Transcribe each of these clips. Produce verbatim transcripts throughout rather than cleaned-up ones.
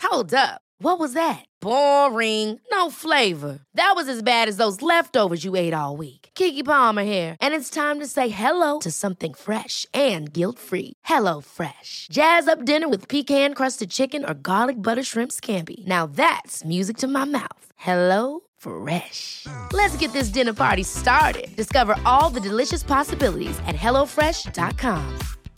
Hold up. What was that? Boring. No flavor. That was as bad as those leftovers you ate all week. Keke Palmer here, and it's time to say hello to something fresh and guilt-free. Hello Fresh. Jazz up dinner with pecan-crusted chicken or garlic butter shrimp scampi. Now that's music to my mouth. Hello Fresh. Let's get this dinner party started. Discover all the delicious possibilities at hello fresh dot com.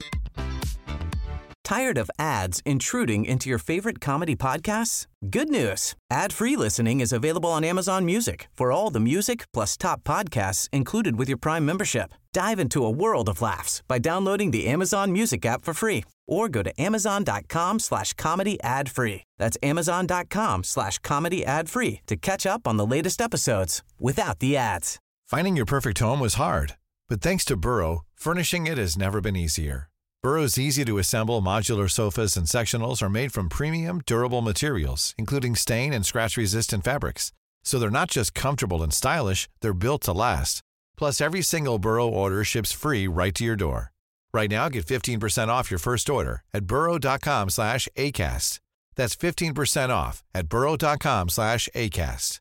Tired of ads intruding into your favorite comedy podcasts? Good news. Ad-free listening is available on Amazon Music for all the music plus top podcasts included with your Prime membership. Dive into a world of laughs by downloading the Amazon Music app for free or go to amazon.com slash comedy ad free. That's amazon.com slash comedy ad free to catch up on the latest episodes without the ads. Finding your perfect home was hard, but thanks to Burrow, furnishing it has never been easier. Burrow's easy-to-assemble modular sofas and sectionals are made from premium, durable materials, including stain and scratch-resistant fabrics. So they're not just comfortable and stylish, they're built to last. Plus, every single Burrow order ships free right to your door. Right now, get fifteen percent off your first order at burrow.com slash ACAST. That's fifteen percent off at burrow.com slash ACAST.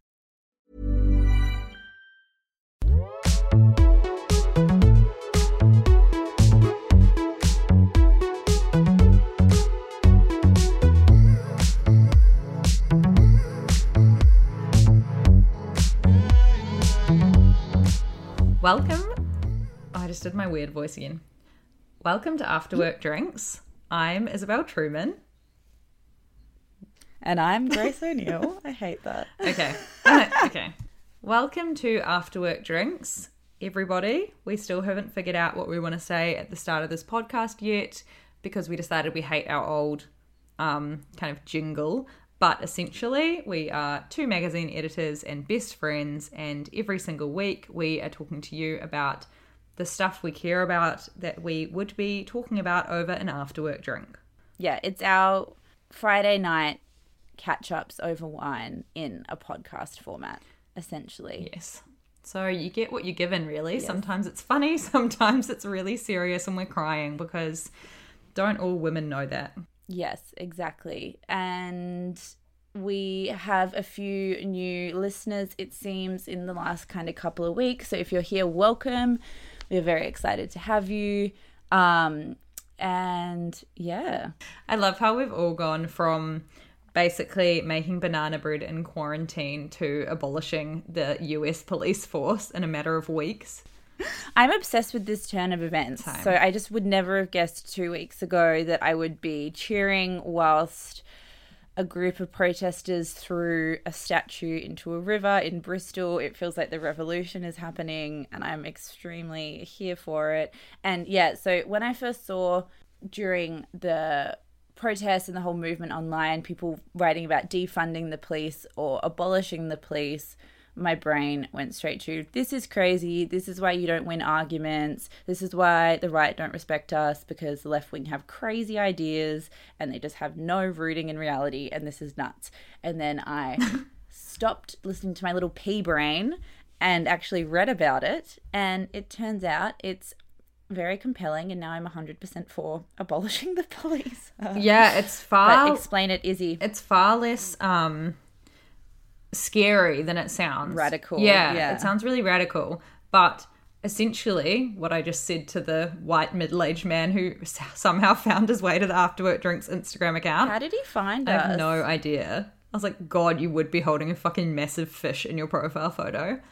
Welcome. Oh, I just did my weird voice again. Welcome to After Work Drinks. I'm Isabel Truman. And I'm Grace O'Neill. I hate that. Okay. Uh, okay. Welcome to After Work Drinks, everybody. We still haven't figured out what we want to say at the start of this podcast yet because we decided we hate our old um, kind of jingle. But essentially, we are two magazine editors and best friends, and every single week we are talking to you about the stuff we care about that we would be talking about over an after-work drink. Yeah, it's our Friday night catch-ups over wine in a podcast format, essentially. Yes. So you get what you're given, really. Yes. Sometimes it's funny, sometimes it's really serious and we're crying because don't all women know that? Yes, exactly. And we have a few new listeners, it seems, in the last kind of couple of weeks. So if you're here, welcome. We're very excited to have you. Um, and yeah. I love how we've all gone from basically making banana bread in quarantine to abolishing the U S police force in a matter of weeks. I'm obsessed with this turn of events. Same. So I just would never have guessed two weeks ago that I would be cheering whilst a group of protesters threw a statue into a river in Bristol. It feels like the revolution is happening and I'm extremely here for it. And yeah, so when I first saw during the protests and the whole movement online, people writing about defunding the police or abolishing the police, my brain went straight to, this is crazy, this is why you don't win arguments, this is why the right don't respect us, because the left wing have crazy ideas and they just have no rooting in reality, and this is nuts. And then I stopped listening to my little pea brain and actually read about it, and it turns out it's very compelling, and now I'm one hundred percent for abolishing the police. Um, yeah, it's far... But explain it, Izzy. It's far less... um. scary than it sounds. Radical. Yeah, yeah, it sounds really radical. But essentially, what I just said to the white middle-aged man who s- somehow found his way to the After Work Drinks Instagram account. How did he find I us? have no idea. I was like, God, you would be holding a fucking massive fish in your profile photo.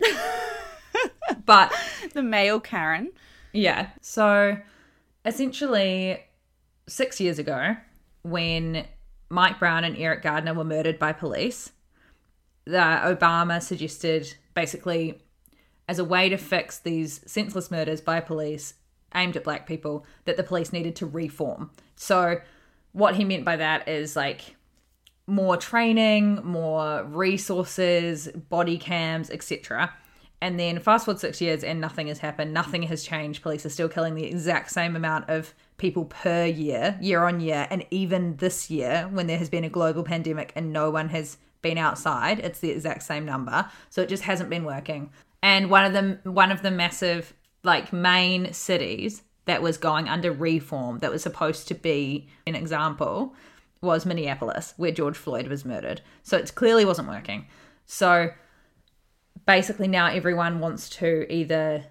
But the male Karen. yeah, so essentially six years ago, when Mike Brown and Eric Gardner were murdered by police, the Obama suggested basically as a way to fix these senseless murders by police aimed at black people that the police needed to reform. So what he meant by that is like more training, more resources, body cams, et cetera. And then fast forward six years and nothing has happened. Nothing has changed. Police are still killing the exact same amount of people per year, year on year. And even this year, when there has been a global pandemic and no one has been outside, it's the exact same number. So it just hasn't been working. And one of them, one of the massive like main cities that was going under reform, that was supposed to be an example, was Minneapolis, where George Floyd was murdered. So it clearly wasn't working. So basically now everyone wants to either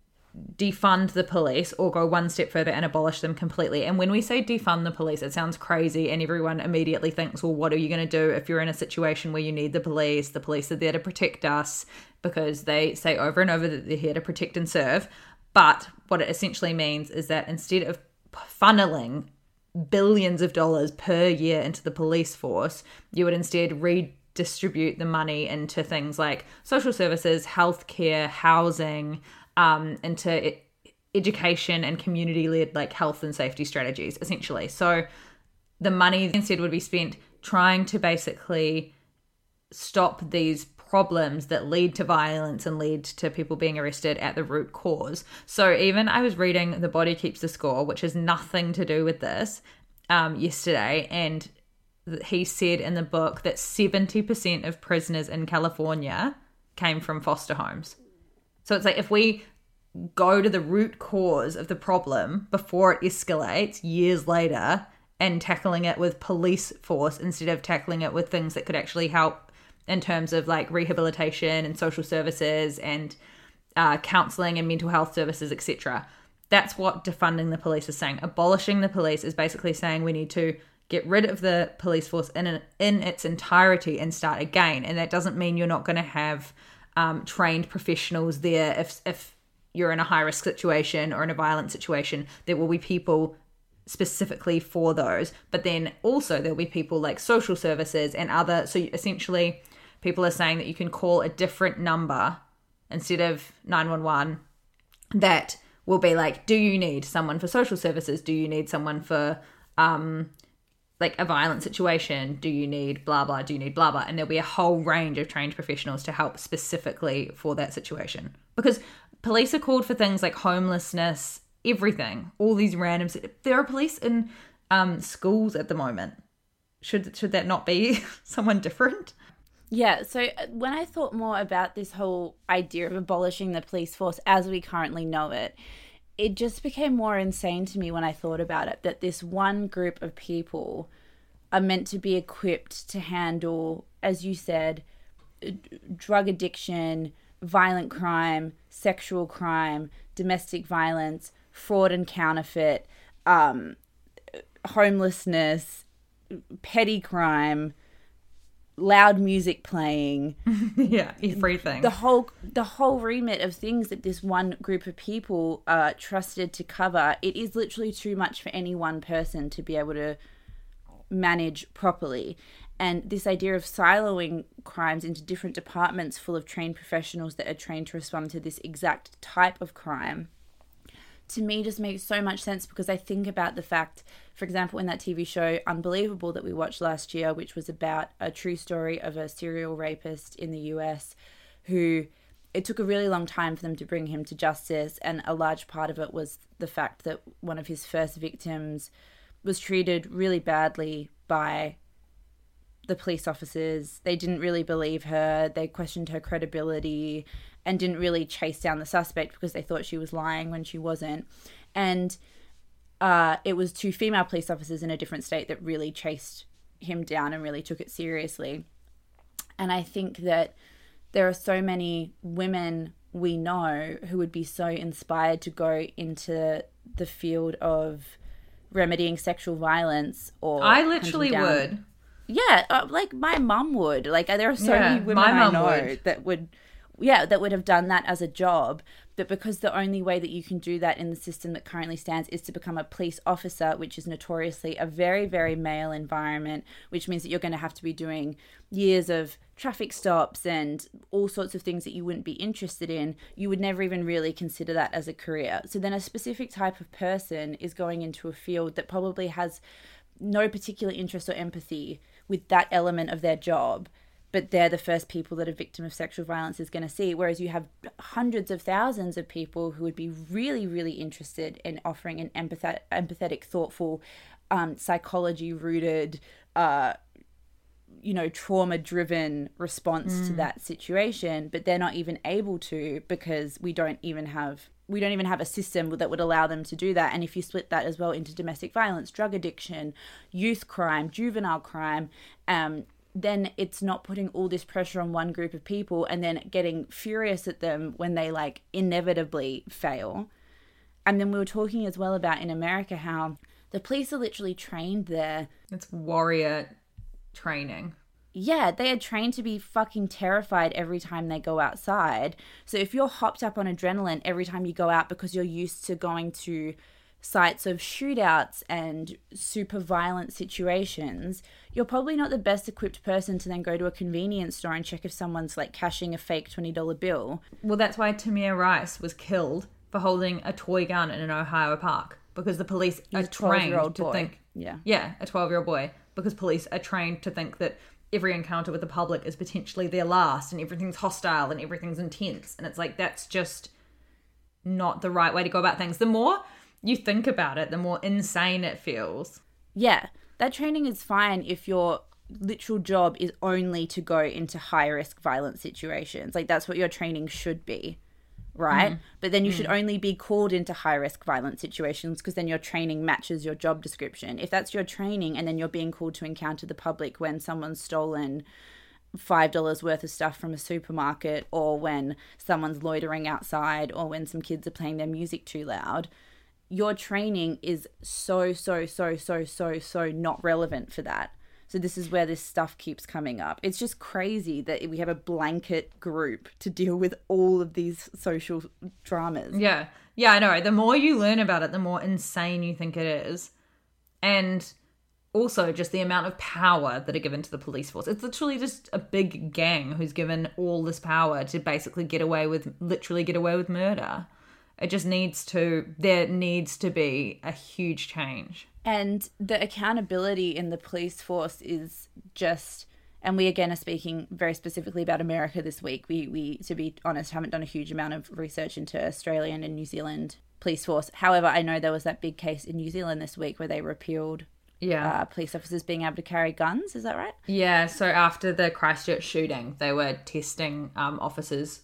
defund the police or go one step further and abolish them completely. And when we say defund the police, it sounds crazy and everyone immediately thinks, well, what are you going to do if you're in a situation where you need the police? The police are there to protect us because they say over and over that they're here to protect and serve. But what it essentially means is that instead of funneling billions of dollars per year into the police force, you would instead redistribute the money into things like social services, healthcare, housing, um, into it, education and community-led like health and safety strategies, essentially. So the money instead would be spent trying to basically stop these problems that lead to violence and lead to people being arrested at the root cause. So even I was reading The Body Keeps the Score, which has nothing to do with this, um, yesterday, and he said in the book that seventy percent of prisoners in California came from foster homes. So it's like if we go to the root cause of the problem before it escalates years later and tackling it with police force instead of tackling it with things that could actually help in terms of like rehabilitation and social services and uh, counselling and mental health services, et cetera. That's what defunding the police is saying. Abolishing the police is basically saying we need to get rid of the police force in an, in its entirety and start again. And that doesn't mean you're not going to have um, trained professionals there. If if you're in a high risk situation or in a violent situation, there will be people specifically for those. But then also there'll be people like social services and other. So essentially, people are saying that you can call a different number instead of nine one one that will be like, do you need someone for social services? Do you need someone for um, like a violent situation? Do you need blah, blah? Do you need blah, blah? And there'll be a whole range of trained professionals to help specifically for that situation. Because police are called for things like homelessness, everything, all these random... There are police in um, schools at the moment. Should should that not be someone different? Yeah, so when I thought more about this whole idea of abolishing the police force as we currently know it, it just became more insane to me when I thought about it, that this one group of people are meant to be equipped to handle, as you said, drug addiction, violent crime, sexual crime, domestic violence, fraud and counterfeit, um, homelessness, petty crime, loud music playing. Yeah, everything. The whole the whole remit of things that this one group of people are trusted to cover, it is literally too much for any one person to be able to manage properly. And this idea of siloing crimes into different departments full of trained professionals that are trained to respond to this exact type of crime, to me just makes so much sense, because I think about the fact, for example, in that T V show Unbelievable that we watched last year, which was about a true story of a serial rapist in the U S who, it took a really long time for them to bring him to justice, and a large part of it was the fact that one of his first victims was treated really badly by the police officers. They didn't really believe her. They questioned her credibility and didn't really chase down the suspect because they thought she was lying when she wasn't. And uh, it was two female police officers in a different state that really chased him down and really took it seriously. And I think that there are so many women we know who would be so inspired to go into the field of remedying sexual violence. Or I literally would. Yeah, uh, like my mum would. Like there are so yeah, many women my I mum know would. that would, yeah, that would have done that as a job. But because the only way that you can do that in the system that currently stands is to become a police officer, which is notoriously a very, very male environment, which means that you're going to have to be doing years of traffic stops and all sorts of things that you wouldn't be interested in, you would never even really consider that as a career. So then a specific type of person is going into a field that probably has no particular interest or empathy with that element of their job, but they're the first people that a victim of sexual violence is going to see. Whereas you have hundreds of thousands of people who would be really, really interested in offering an empathetic, empathetic thoughtful, um, psychology-rooted, uh, you know, trauma-driven response mm. to that situation, but they're not even able to because we don't even have we don't even have a system that would allow them to do that. And if you split that as well into domestic violence, drug addiction, youth crime, juvenile crime, um, then it's not putting all this pressure on one group of people and then getting furious at them when they like inevitably fail. And then we were talking as well about in America how the police are literally trained there. It's warrior training. Yeah, they are trained to be fucking terrified every time they go outside. So if you're hopped up on adrenaline every time you go out because you're used to going to sites of shootouts and super violent situations, you're probably not the best equipped person to then go to a convenience store and check if someone's like cashing a fake twenty dollar bill. Well, that's why Tamir Rice was killed for holding a toy gun in an Ohio park, because the police He's are a twelve-year-old trained to boy. think... Yeah. Yeah, a twelve-year-old boy, because police are trained to think that every encounter with the public is potentially their last and everything's hostile and everything's intense. And it's like, that's just not the right way to go about things. The more you think about it, the more insane it feels. Yeah, that training is fine if your literal job is only to go into high-risk violent situations. Like, that's what your training should be, right? Mm. But then you mm. should only be called into high-risk violent situations because then your training matches your job description. If that's your training and then you're being called to encounter the public when someone's stolen five dollars worth of stuff from a supermarket, or when someone's loitering outside, or when some kids are playing their music too loud, your training is so, so, so, so, so, so not relevant for that. So this is where this stuff keeps coming up. It's just crazy that we have a blanket group to deal with all of these social dramas. Yeah. Yeah, I know. The more you learn about it, the more insane you think it is. And also just the amount of power that are given to the police force. It's literally just a big gang who's given all this power to basically get away with, literally get away with murder. It just needs to, there needs to be a huge change. And the accountability in the police force is just, and we again are speaking very specifically about America this week. We, we, to be honest, haven't done a huge amount of research into Australian and New Zealand police force. However, I know there was that big case in New Zealand this week where they repealed yeah. uh, police officers being able to carry guns. Is that right? Yeah, so after the Christchurch shooting, they were testing um, officers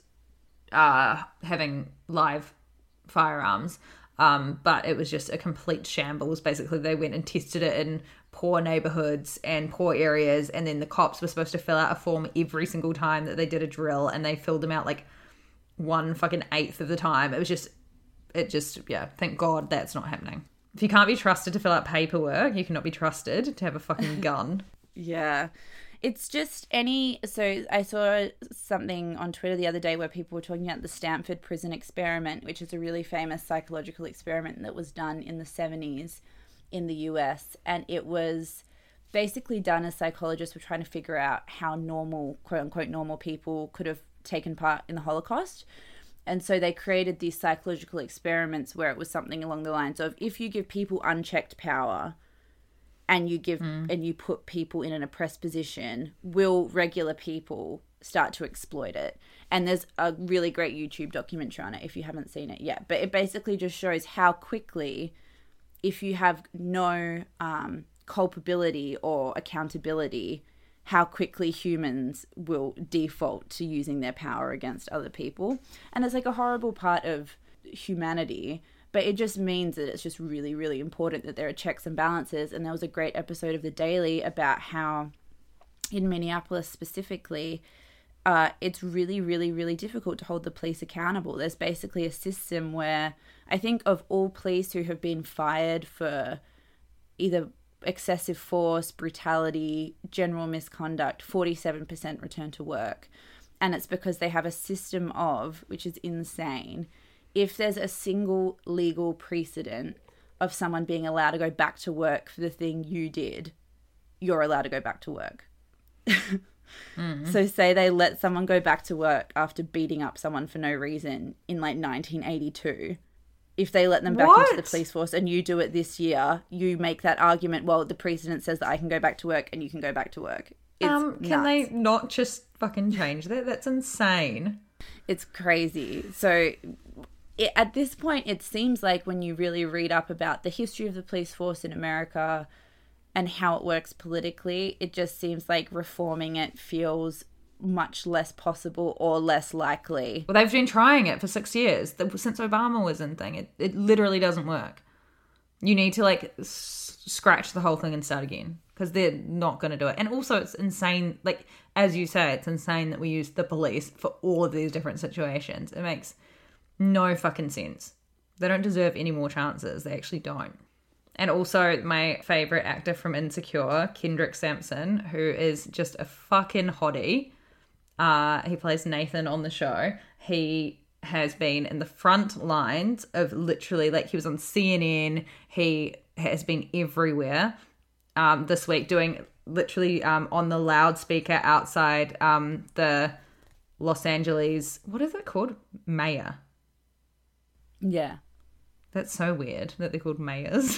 uh, having live firearms. Um, but it was just a complete shambles. Basically, they went and tested it in poor neighborhoods and poor areas, and then the cops were supposed to fill out a form every single time that they did a drill, and they filled them out like one fucking eighth of the time. It was just, it just, yeah, thank God that's not happening. If you can't be trusted to fill out paperwork, you cannot be trusted to have a fucking gun. Yeah. It's just any, so I saw something on Twitter the other day where people were talking about the Stanford Prison Experiment, which is a really famous psychological experiment that was done in the seventies in the U S. And it was basically done as psychologists were trying to figure out how normal, quote unquote, normal people could have taken part in the Holocaust. And so they created these psychological experiments where it was something along the lines of, if you give people unchecked power, and you give mm. and you put people in an oppressed position, will regular people start to exploit it? And there's a really great YouTube documentary on it if you haven't seen it yet. But it basically just shows how quickly, if you have no um, culpability or accountability, how quickly humans will default to using their power against other people. And it's like a horrible part of humanity. But it just means that it's just really, really important that there are checks and balances. And there was a great episode of The Daily about how in Minneapolis specifically, uh, it's really, really, really difficult to hold the police accountable. There's basically a system where I think of all police who have been fired for either excessive force, brutality, general misconduct, forty-seven percent return to work. And it's because they have a system of, which is insane, if there's a single legal precedent of someone being allowed to go back to work for the thing you did, you're allowed to go back to work. mm. So say they let someone go back to work after beating up someone for no reason in like nineteen eighty-two. If they let them back what? into the police force and you do it this year, you make that argument, well, the precedent says that I can go back to work and you can go back to work. It's um, can nuts. they not just fucking change that? That's insane. It's crazy. So It, at this point, it seems like when you really read up about the history of the police force in America and how it works politically, it just seems like reforming it feels much less possible or less likely. Well, they've been trying it for six years since Obama was in thing. It, it literally doesn't work. You need to like s- scratch the whole thing and start again because they're not going to do it. And also it's insane. Like, as you say, it's insane that we use the police for all of these different situations. It makes no fucking sense. They don't deserve any more chances. They actually don't. And also my favorite actor from Insecure, Kendrick Sampson, who is just a fucking hottie. Uh, he plays Nathan on the show. He has been in the front lines of literally, like, he was on C N N. He has been everywhere um, this week doing literally um, on the loudspeaker outside um, the Los Angeles, what is it called? Mayor. Yeah. That's so weird that they're called mayors.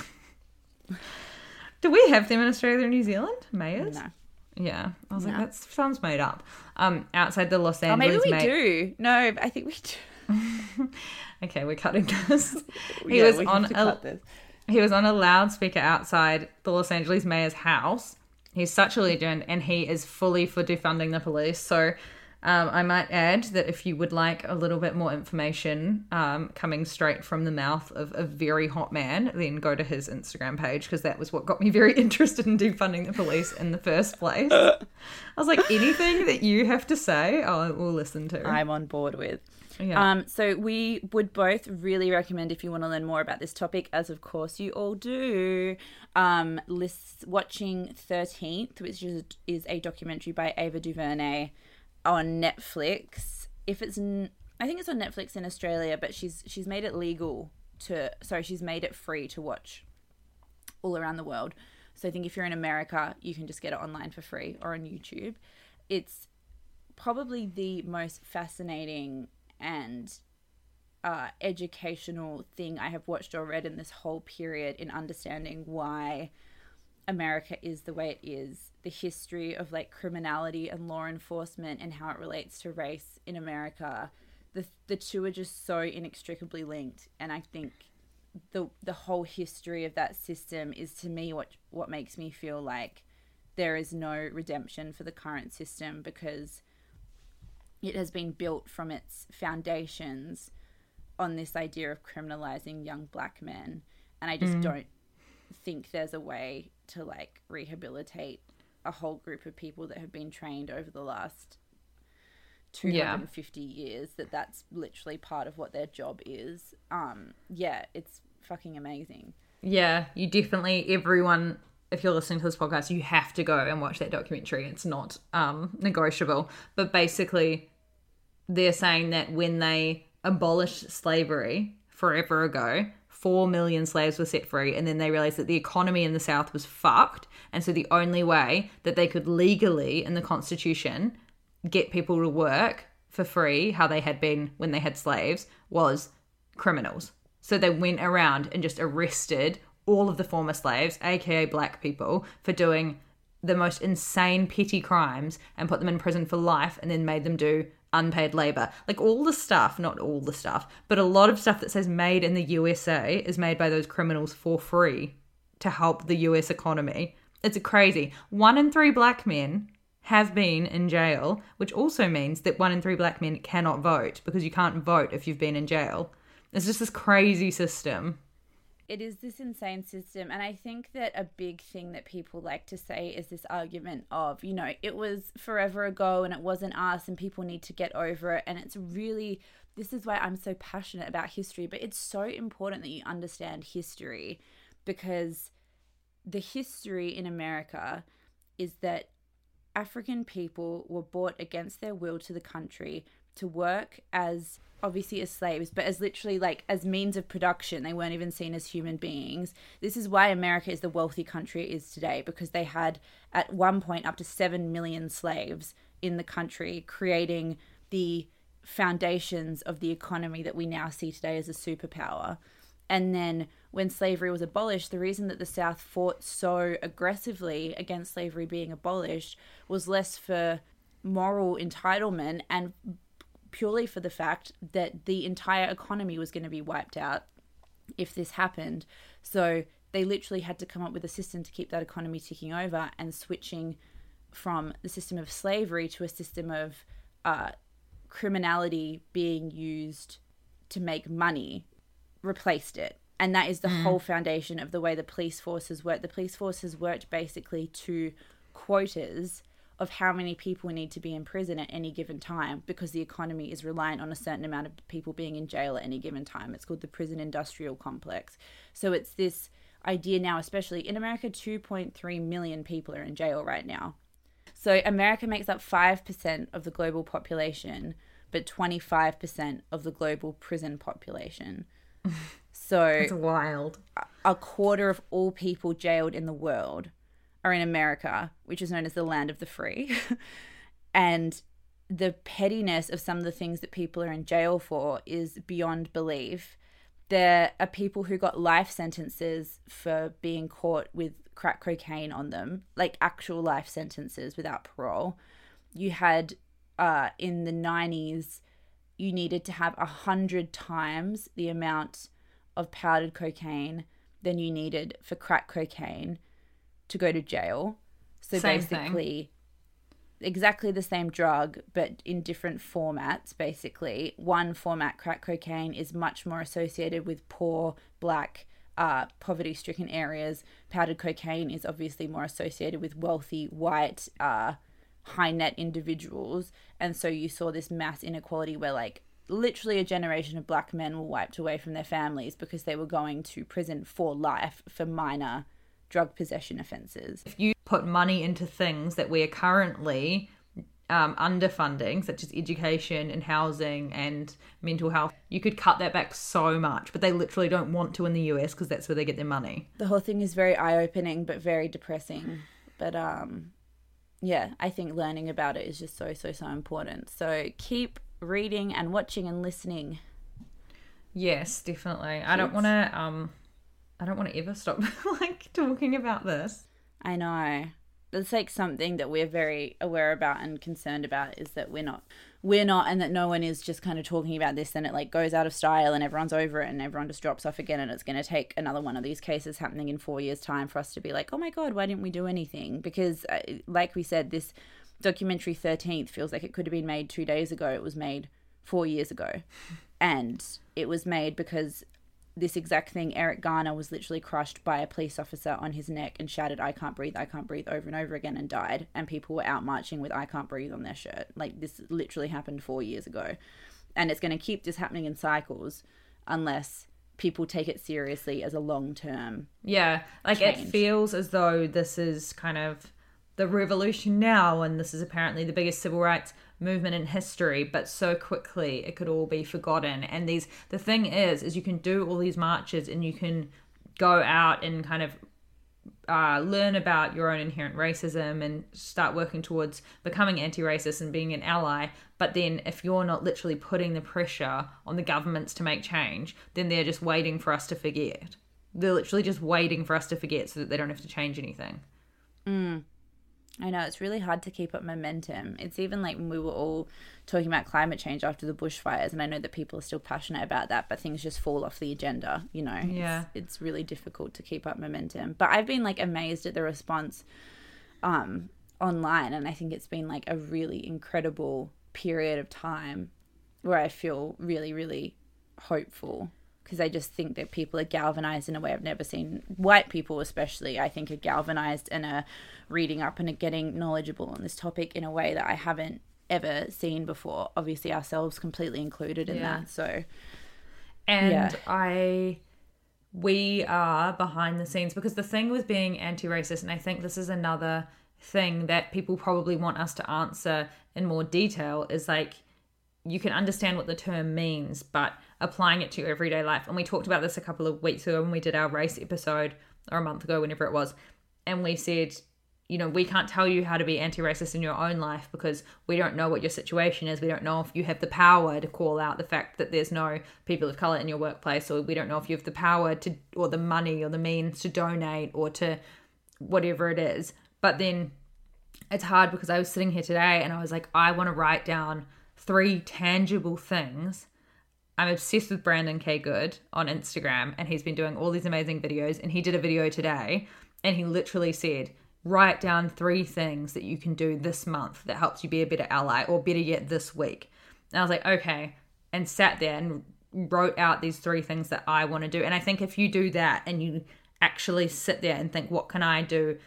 Do we have them in Australia or New Zealand? Mayors? No. Yeah. I was No. like, that sounds made up. Um, outside the Los Oh, Angeles maybe we May- do. No, I think we do. Okay, we're cutting this. He Yeah, was we have on to a cut this. he was on a loudspeaker outside the Los Angeles mayor's house. He's such a legend, and he is fully for defunding the police. So um, I might add that if you would like a little bit more information um, coming straight from the mouth of a very hot man, then go to his Instagram page, because that was what got me very interested in defunding the police in the first place. I was like, anything that you have to say, I will listen to. I'm on board with. Yeah. Um, so we would both really recommend, if you want to learn more about this topic, as of course you all do, um, lists, watching thirteenth, which is, is a documentary by Ava DuVernay on Netflix. If it's, n- I think it's on Netflix in Australia, but she's she's made it legal to, sorry, she's made it free to watch all around the world. So I think if you're in America, you can just get it online for free or on YouTube. It's probably the most fascinating and uh, educational thing I have watched or read in this whole period in understanding why America is the way it is, the history of like criminality and law enforcement and how it relates to race in America. The the two are just so inextricably linked, and I think the the whole history of that system is, to me, what what makes me feel like there is no redemption for the current system, because it has been built from its foundations on this idea of criminalizing young black men. And I just mm. don't think there's a way to like rehabilitate a whole group of people that have been trained over the last two hundred fifty yeah. years, that that's literally part of what their job is. Um, yeah, it's fucking amazing. Yeah, you definitely, everyone, if you're listening to this podcast, you have to go and watch that documentary. It's not um, negotiable. But basically, they're saying that when they abolished slavery forever ago, four million slaves were set free, and then they realized that the economy in the South was fucked. And so the only way that they could legally, in the Constitution, get people to work for free, how they had been when they had slaves, was criminals. So they went around and just arrested all of the former slaves, aka black people, for doing the most insane petty crimes and put them in prison for life, and then made them do unpaid labor. Like, all the stuff, not all the stuff, but a lot of stuff that says made in the U S A is made by those criminals for free to help the U S economy. It's crazy. One in three black men have been in jail, which also means that one in three black men cannot vote, because you can't vote if you've been in jail. It's just this crazy system. It is this insane system. And I think that a big thing that people like to say is this argument of, you know, it was forever ago and it wasn't us and people need to get over it. And it's really, this is why I'm so passionate about history. But it's so important that you understand history, because the history in America is that African people were brought against their will to the country to work as, obviously as slaves, but as literally like as means of production. They weren't even seen as human beings. This is why America is the wealthy country it is today, because they had at one point up to seven million slaves in the country, creating the foundations of the economy that we now see today as a superpower. And then when slavery was abolished, the reason that the South fought so aggressively against slavery being abolished was less for moral entitlement and purely for the fact that the entire economy was going to be wiped out if this happened. So they literally had to come up with a system to keep that economy ticking over, and switching from the system of slavery to a system of uh, criminality being used to make money replaced it. And that is the mm. whole foundation of the way the police forces work. The police forces worked basically to quotas of how many people need to be in prison at any given time, because the economy is reliant on a certain amount of people being in jail at any given time. It's called the prison industrial complex. So it's this idea now, especially in America, two point three million people are in jail right now. So America makes up five percent of the global population, but twenty-five percent of the global prison population. So it's wild. A quarter of all people jailed in the world are in America, which is known as the land of the free. And the pettiness of some of the things that people are in jail for is beyond belief. There are people who got life sentences for being caught with crack cocaine on them, like actual life sentences without parole. You had, uh, in the nineties, you needed to have a hundred times the amount of powdered cocaine than you needed for crack cocaine to go to jail. So same basically thing. Exactly the same drug, but in different formats. Basically, one format, crack cocaine, is much more associated with poor black uh poverty-stricken areas. Powdered cocaine is obviously more associated with wealthy white uh high net individuals. And so you saw this mass inequality where, like, literally a generation of black men were wiped away from their families because they were going to prison for life for minor drug possession offenses. If you put money into things that we are currently um, underfunding, such as education and housing and mental health, you could cut that back so much, but they literally don't want to in the U S because that's where they get their money. The whole thing is very eye-opening but very depressing. But um yeah, I think learning about it is just so so so important. So keep reading and watching and listening. Yes, definitely. I don't want to um I don't want to ever stop like talking about this. I know. It's like something that we're very aware about and concerned about, is that we're not we're not and that no one is just kind of talking about this, and it like goes out of style and everyone's over it and everyone just drops off again, and it's going to take another one of these cases happening in four years time for us to be like, oh my god, why didn't we do anything? Because uh, like we said, this documentary thirteenth feels like it could have been made two days ago. It was made four years ago, and it was made because this exact thing, Eric Garner was literally crushed by a police officer on his neck and shouted, I can't breathe, I can't breathe, over and over again, and died. And people were out marching with I can't breathe on their shirt. Like, this literally happened four years ago. And it's going to keep this happening in cycles unless people take it seriously as a long-term Yeah, like change. It feels as though this is kind of the revolution now, and this is apparently the biggest civil rights movement in history, but so quickly it could all be forgotten. And these the thing is is you can do all these marches and you can go out and kind of uh, learn about your own inherent racism and start working towards becoming anti-racist and being an ally, but then if you're not literally putting the pressure on the governments to make change, then they're just waiting for us to forget. They're literally just waiting for us to forget so that they don't have to change anything. Mm. I know, it's really hard to keep up momentum. It's even like when we were all talking about climate change after the bushfires, and I know that people are still passionate about that, but things just fall off the agenda, you know? Yeah. It's, it's really difficult to keep up momentum. But I've been like amazed at the response um, online, and I think it's been like a really incredible period of time where I feel really, really hopeful. Because I just think that people are galvanized in a way I've never seen. White people especially, I think, are galvanized and are reading up and are getting knowledgeable on this topic in a way that I haven't ever seen before. Obviously, ourselves completely included in yeah. that. So, and yeah. I, we are behind the scenes, because the thing with being anti-racist, and I think this is another thing that people probably want us to answer in more detail, is like, you can understand what the term means, but applying it to your everyday life. And we talked about this a couple of weeks ago when we did our race episode, or a month ago, whenever it was. And we said, you know, we can't tell you how to be anti-racist in your own life because we don't know what your situation is. We don't know if you have the power to call out the fact that there's no people of color in your workplace, or we don't know if you have the power to, or the money or the means to donate or to whatever it is. But then it's hard because I was sitting here today and I was like, I want to write down three tangible things. I'm obsessed with Brandon K. Good on Instagram, and he's been doing all these amazing videos, and he did a video today and he literally said, write down three things that you can do this month that helps you be a better ally, or better yet, this week. And I was like, okay, and sat there and wrote out these three things that I want to do. And I think if you do that and you actually sit there and think, what can I do?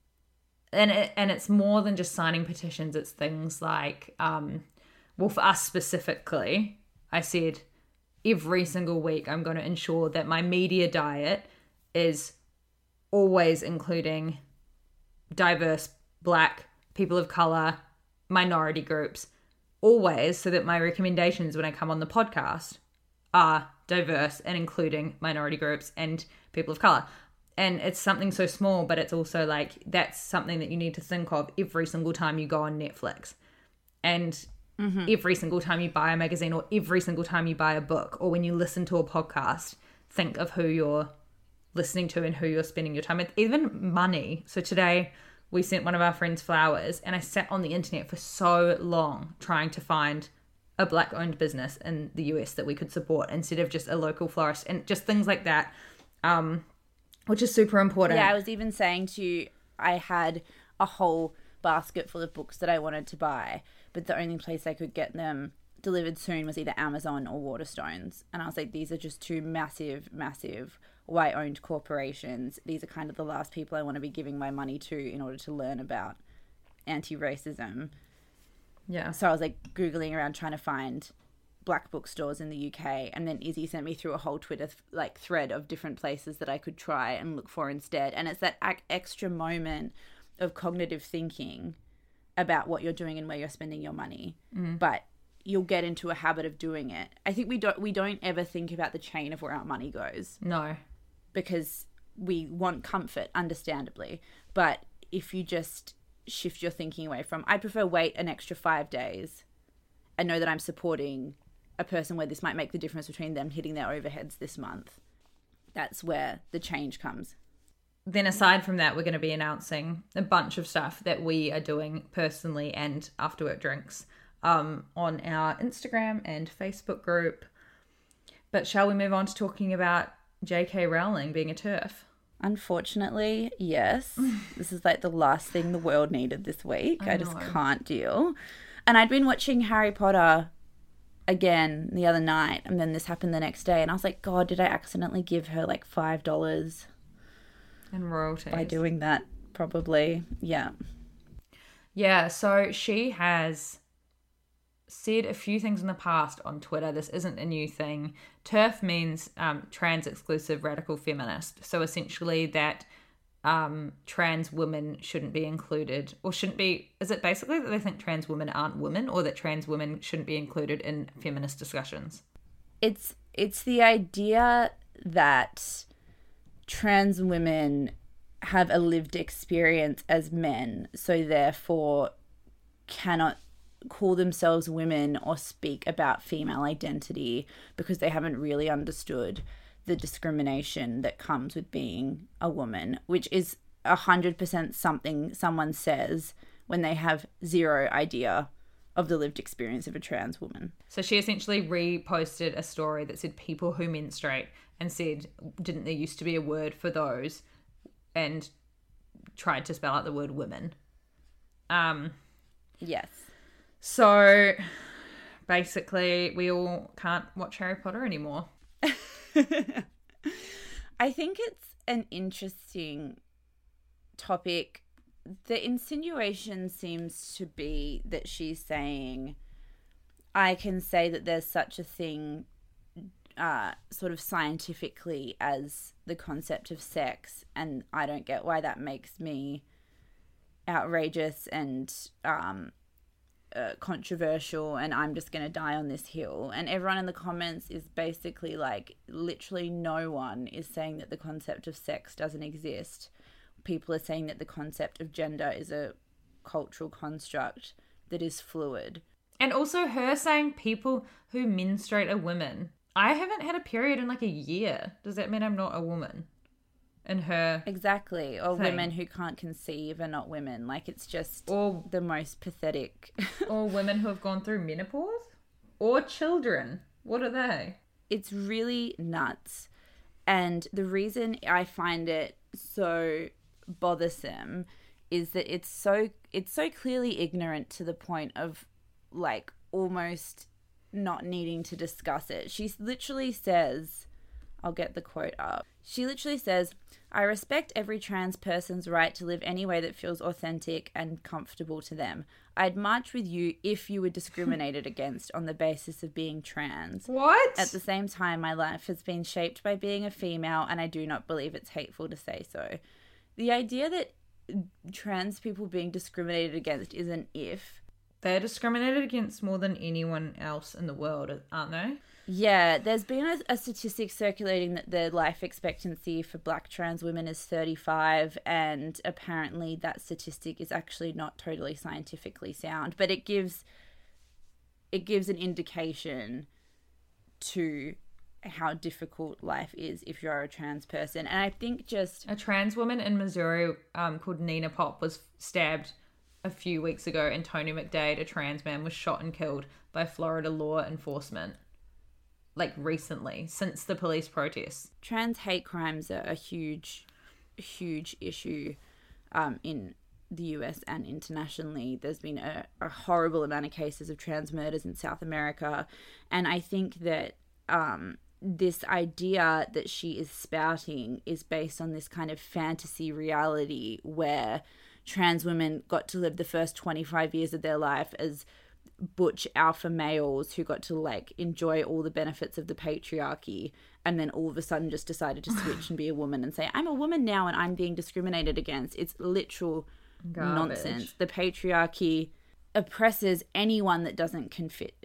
And it, and it's more than just signing petitions. It's things like, um, well, for us specifically, I said every single week I'm going to ensure that my media diet is always including diverse, Black, people of color, minority groups, always, so that my recommendations when I come on the podcast are diverse and including minority groups and people of color. And it's something so small, but it's also like, that's something that you need to think of every single time you go on Netflix, and mm-hmm. every single time you buy a magazine, or every single time you buy a book, or when you listen to a podcast, think of who you're listening to and who you're spending your time with. Even money. So today we sent one of our friends flowers, and I sat on the internet for so long trying to find a Black owned business in the U S that we could support instead of just a local florist, and just things like that, um, which is super important. Yeah, I was even saying to you, I had a whole basket full of books that I wanted to buy, but the only place I could get them delivered soon was either Amazon or Waterstones. And I was like, these are just two massive, massive white-owned corporations. These are kind of the last people I want to be giving my money to in order to learn about anti-racism. Yeah. So I was like Googling around trying to find Black bookstores in the U K, and then Izzy sent me through a whole Twitter like thread of different places that I could try and look for instead. And it's that extra moment of cognitive thinking about what you're doing and where you're spending your money. Mm. But you'll get into a habit of doing it. I think we don't we don't ever think about the chain of where our money goes. No. Because we want comfort, understandably. But if you just shift your thinking away from, I prefer wait an extra five days and know that I'm supporting a person where this might make the difference between them hitting their overheads this month. That's where the change comes. Then aside from that, we're going to be announcing a bunch of stuff that we are doing personally and After Work Drinks um, on our Instagram and Facebook group. But shall we move on to talking about J K Rowling being a TERF? Unfortunately, yes. This is like the last thing the world needed this week. I, I just can't deal. And I'd been watching Harry Potter again the other night, and then this happened the next day, and I was like, God, did I accidentally give her like five dollars in royalties by doing that? Probably. Yeah. Yeah, so she has said a few things in the past on Twitter. This isn't a new thing. TERF means um, trans exclusive radical feminist. So essentially that um, trans women shouldn't be included, or shouldn't be, is it basically that they think trans women aren't women, or that trans women shouldn't be included in feminist discussions? It's it's the idea that trans women have a lived experience as men, so therefore cannot call themselves women or speak about female identity because they haven't really understood the discrimination that comes with being a woman, which is one hundred percent something someone says when they have zero idea of the lived experience of a trans woman. So she essentially reposted a story that said people who menstruate, and said, didn't there used to be a word for those, and tried to spell out the word women. Um, yes. So basically we all can't watch Harry Potter anymore. I think it's an interesting topic. The insinuation seems to be that she's saying, I can say that there's such a thing uh, sort of scientifically as the concept of sex, and I don't get why that makes me outrageous and um, uh, controversial, and I'm just going to die on this hill. And everyone in the comments is basically like, literally no one is saying that the concept of sex doesn't exist. People are saying that the concept of gender is a cultural construct that is fluid. And also her saying people who menstruate are women. I haven't had a period in like a year. Does that mean I'm not a woman? In her exactly. Or thing. Women who can't conceive are not women. Like, it's just or, the most pathetic. Or women who have gone through menopause. Or children. What are they? It's really nuts. And the reason I find it so bothersome is that it's so it's so clearly ignorant to the point of like almost not needing to discuss it. She literally says, I'll get the quote up. She literally says, "I respect every trans person's right to live any way that feels authentic and comfortable to them. I'd march with you if you were discriminated against on the basis of being trans. What? At the same time, my life has been shaped by being a female, and I do not believe it's hateful to say so." The idea that trans people being discriminated against is an if. They're discriminated against more than anyone else in the world, aren't they? Yeah, there's been a, a statistic circulating that the life expectancy for black trans women is thirty-five, and apparently that statistic is actually not totally scientifically sound, but it gives it gives an indication to how difficult life is if you're a trans person. And I think just... A trans woman in Missouri um, called Nina Pop was stabbed a few weeks ago, and Tony McDade, a trans man, was shot and killed by Florida law enforcement. Like recently, since the police protests. Trans hate crimes are a huge, huge issue um, in the U S and internationally. There's been a, a horrible amount of cases of trans murders in South America. And I think that um, this idea that she is spouting is based on this kind of fantasy reality where trans women got to live the first twenty-five years of their life as butch alpha males who got to like enjoy all the benefits of the patriarchy, and then all of a sudden just decided to switch and be a woman and say, I'm a woman now and I'm being discriminated against. It's literal Garbage. Nonsense. The patriarchy oppresses anyone that doesn't confit,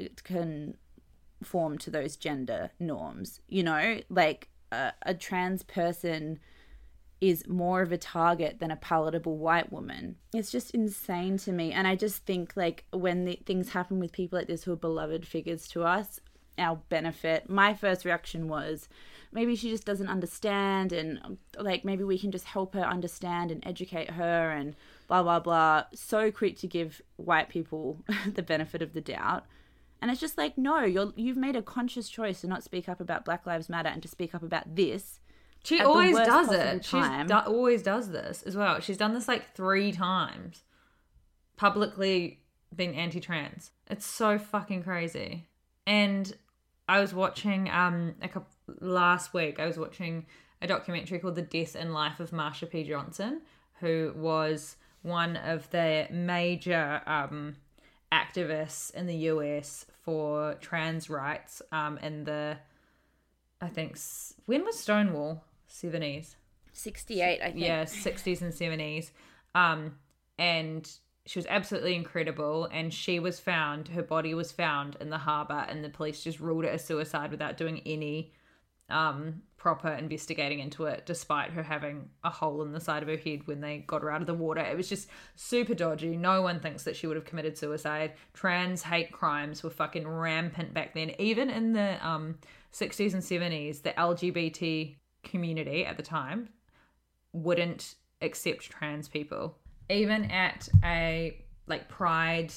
conform to those gender norms. You know, like a, a trans person is more of a target than a palatable white woman. It's just insane to me. And I just think like when the, things happen with people like this who are beloved figures to us, our benefit, my first reaction was maybe she just doesn't understand, and like maybe we can just help her understand and educate her and blah, blah, blah. So quick to give white people the benefit of the doubt. And it's just like, no, you're, you've made a conscious choice to not speak up about Black Lives Matter and to speak up about this. She always does it. She do- always does this as well. She's done this like three times. Publicly being anti-trans. It's so fucking crazy. And I was watching um a couple, last week. I was watching a documentary called "The Death and Life of Marsha P. Johnson," who was one of the major um activists in the U S for trans rights. Um, in the I think when was Stonewall? seventies sixty-eight, I think. Yeah, sixties and seventies. Um, and she was absolutely incredible. And she was found, her body was found in the harbour, and the police just ruled it a suicide without doing any um, proper investigating into it, despite her having a hole in the side of her head when they got her out of the water. It was just super dodgy. No one thinks that she would have committed suicide. Trans hate crimes were fucking rampant back then. Even in the um, sixties and seventies, the L G B T community at the time wouldn't accept trans people. Even at a like pride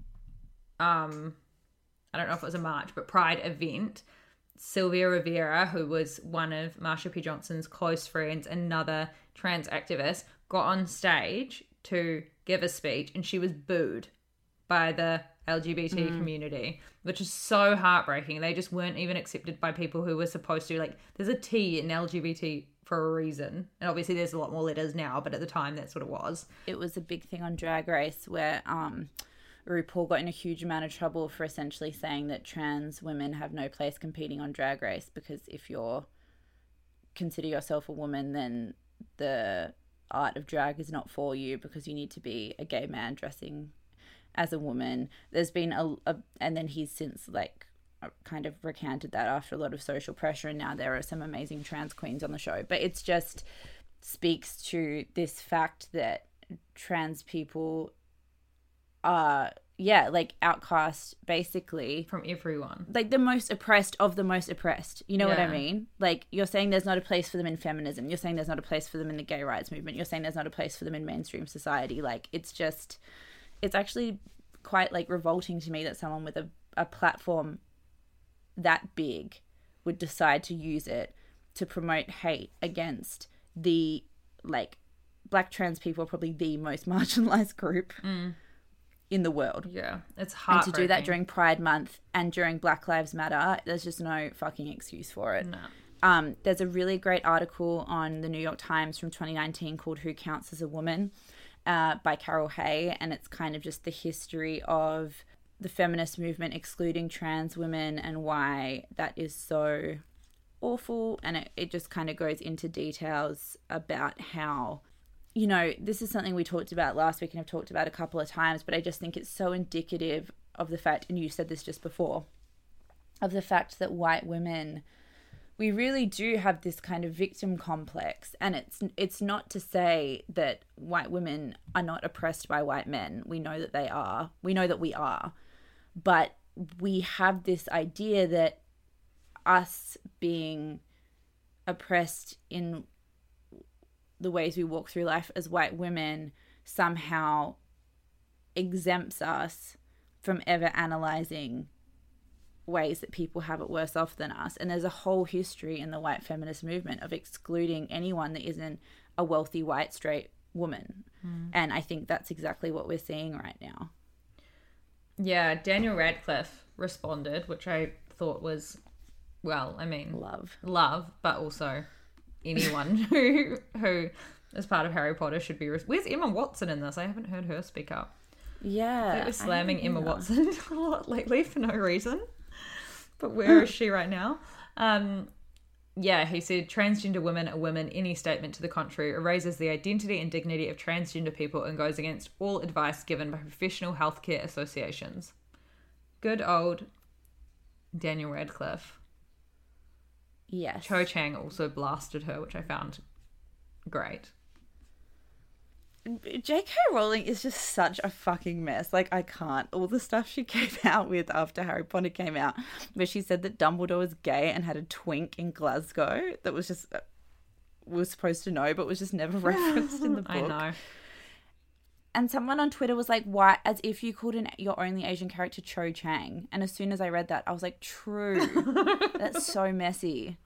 um I don't know if it was a march, but pride event, Sylvia Rivera, who was one of Marsha P. Johnson's close friends, another trans activist, got on stage to give a speech, and she was booed by the L G B T mm. community, which is so heartbreaking. They just weren't even accepted by people who were supposed to. Like, there's a T in L G B T for a reason, and obviously there's a lot more letters now, but at the time that's what it was. It was a big thing on Drag Race where um RuPaul got in a huge amount of trouble for essentially saying that trans women have no place competing on Drag Race, because if you're consider yourself a woman, then the art of drag is not for you, because you need to be a gay man dressing as a woman. There's been a, a and then he's since like kind of recanted that after a lot of social pressure, and now there are some amazing trans queens on the show. But it's just speaks to this fact that trans people are yeah like outcast basically from everyone, like the most oppressed of the most oppressed, you know. Yeah. What I mean? Like, you're saying there's not a place for them in feminism, you're saying there's not a place for them in the gay rights movement, you're saying there's not a place for them in mainstream society. Like, it's just it's actually quite like revolting to me that someone with a, a platform that big would decide to use it to promote hate against the like Black trans people are probably the most marginalized group mm. in the world. Yeah, it's heartbreaking. And to do that during Pride Month and during Black Lives Matter, there's just no fucking excuse for it. No. Um, there's a really great article on the New York Times from twenty nineteen called Who Counts as a Woman uh, by Carol Hay, and it's kind of just the history of the feminist movement excluding trans women and why that is so awful. And it, it just kind of goes into details about how, you know, this is something we talked about last week and I've talked about a couple of times, but I just think it's so indicative of the fact, and you said this just before, of the fact that white women, we really do have this kind of victim complex. And it's it's not to say that white women are not oppressed by white men. We know that they are. We know that we are. But we have this idea that us being oppressed in the ways we walk through life as white women somehow exempts us from ever analysing ways that people have it worse off than us. And there's a whole history in the white feminist movement of excluding anyone that isn't a wealthy white straight woman. Mm. And I think that's exactly what we're seeing right now. Yeah, Daniel Radcliffe responded, which I thought was, well, I mean, love, love, but also anyone who who is part of Harry Potter should be. Res- Where's Emma Watson in this? I haven't heard her speak up. Yeah, I was slamming Emma Watson a lot lately for no reason. But where is she right now? Um, yeah, he said, transgender women are women. Any statement to the contrary erases the identity and dignity of transgender people and goes against all advice given by professional healthcare associations. Good old Daniel Radcliffe. Yes. Cho Chang also blasted her, which I found great. J K Rowling is just such a fucking mess. Like, I can't. All the stuff she came out with after Harry Potter came out, where she said that Dumbledore was gay and had a twink in Glasgow that was just, uh, we were supposed to know, but was just never referenced in the book. I know. And someone on Twitter was like, why, as if you called an, your only Asian character Cho Chang. And as soon as I read that, I was like, true. That's so messy.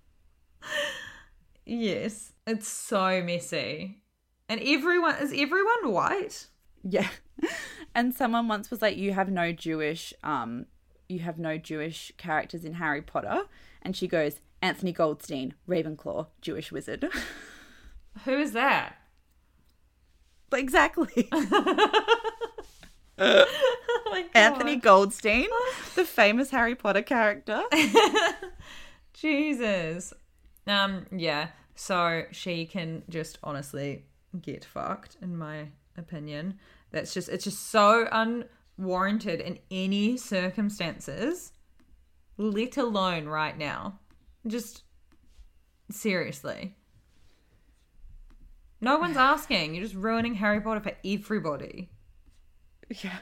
Yes, it's so messy. And everyone, is everyone white? Yeah. And someone once was like, you have no Jewish, um, you have no Jewish characters in Harry Potter. And she goes, Anthony Goldstein, Ravenclaw, Jewish wizard. Who is that? Exactly. Oh my God. Anthony Goldstein, the famous Harry Potter character. Jesus. Um, yeah. So she can just honestly get fucked, in my opinion. That's just, it's just so unwarranted in any circumstances, let alone right now. Just seriously. No one's asking. You're just ruining Harry Potter for everybody. Yeah.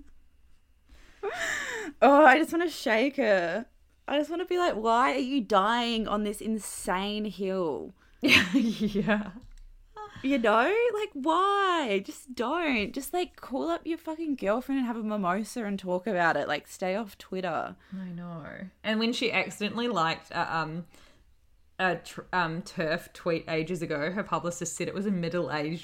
Oh, I just want to shake her. I just want to be like, why are you dying on this insane hill? Yeah. You know? Like, why? Just don't. Just, like, call up your fucking girlfriend and have a mimosa and talk about it. Like, stay off Twitter. I know. And when she accidentally liked a, um, a tr- um, TERF tweet ages ago, her publicist said it was a middle-aged.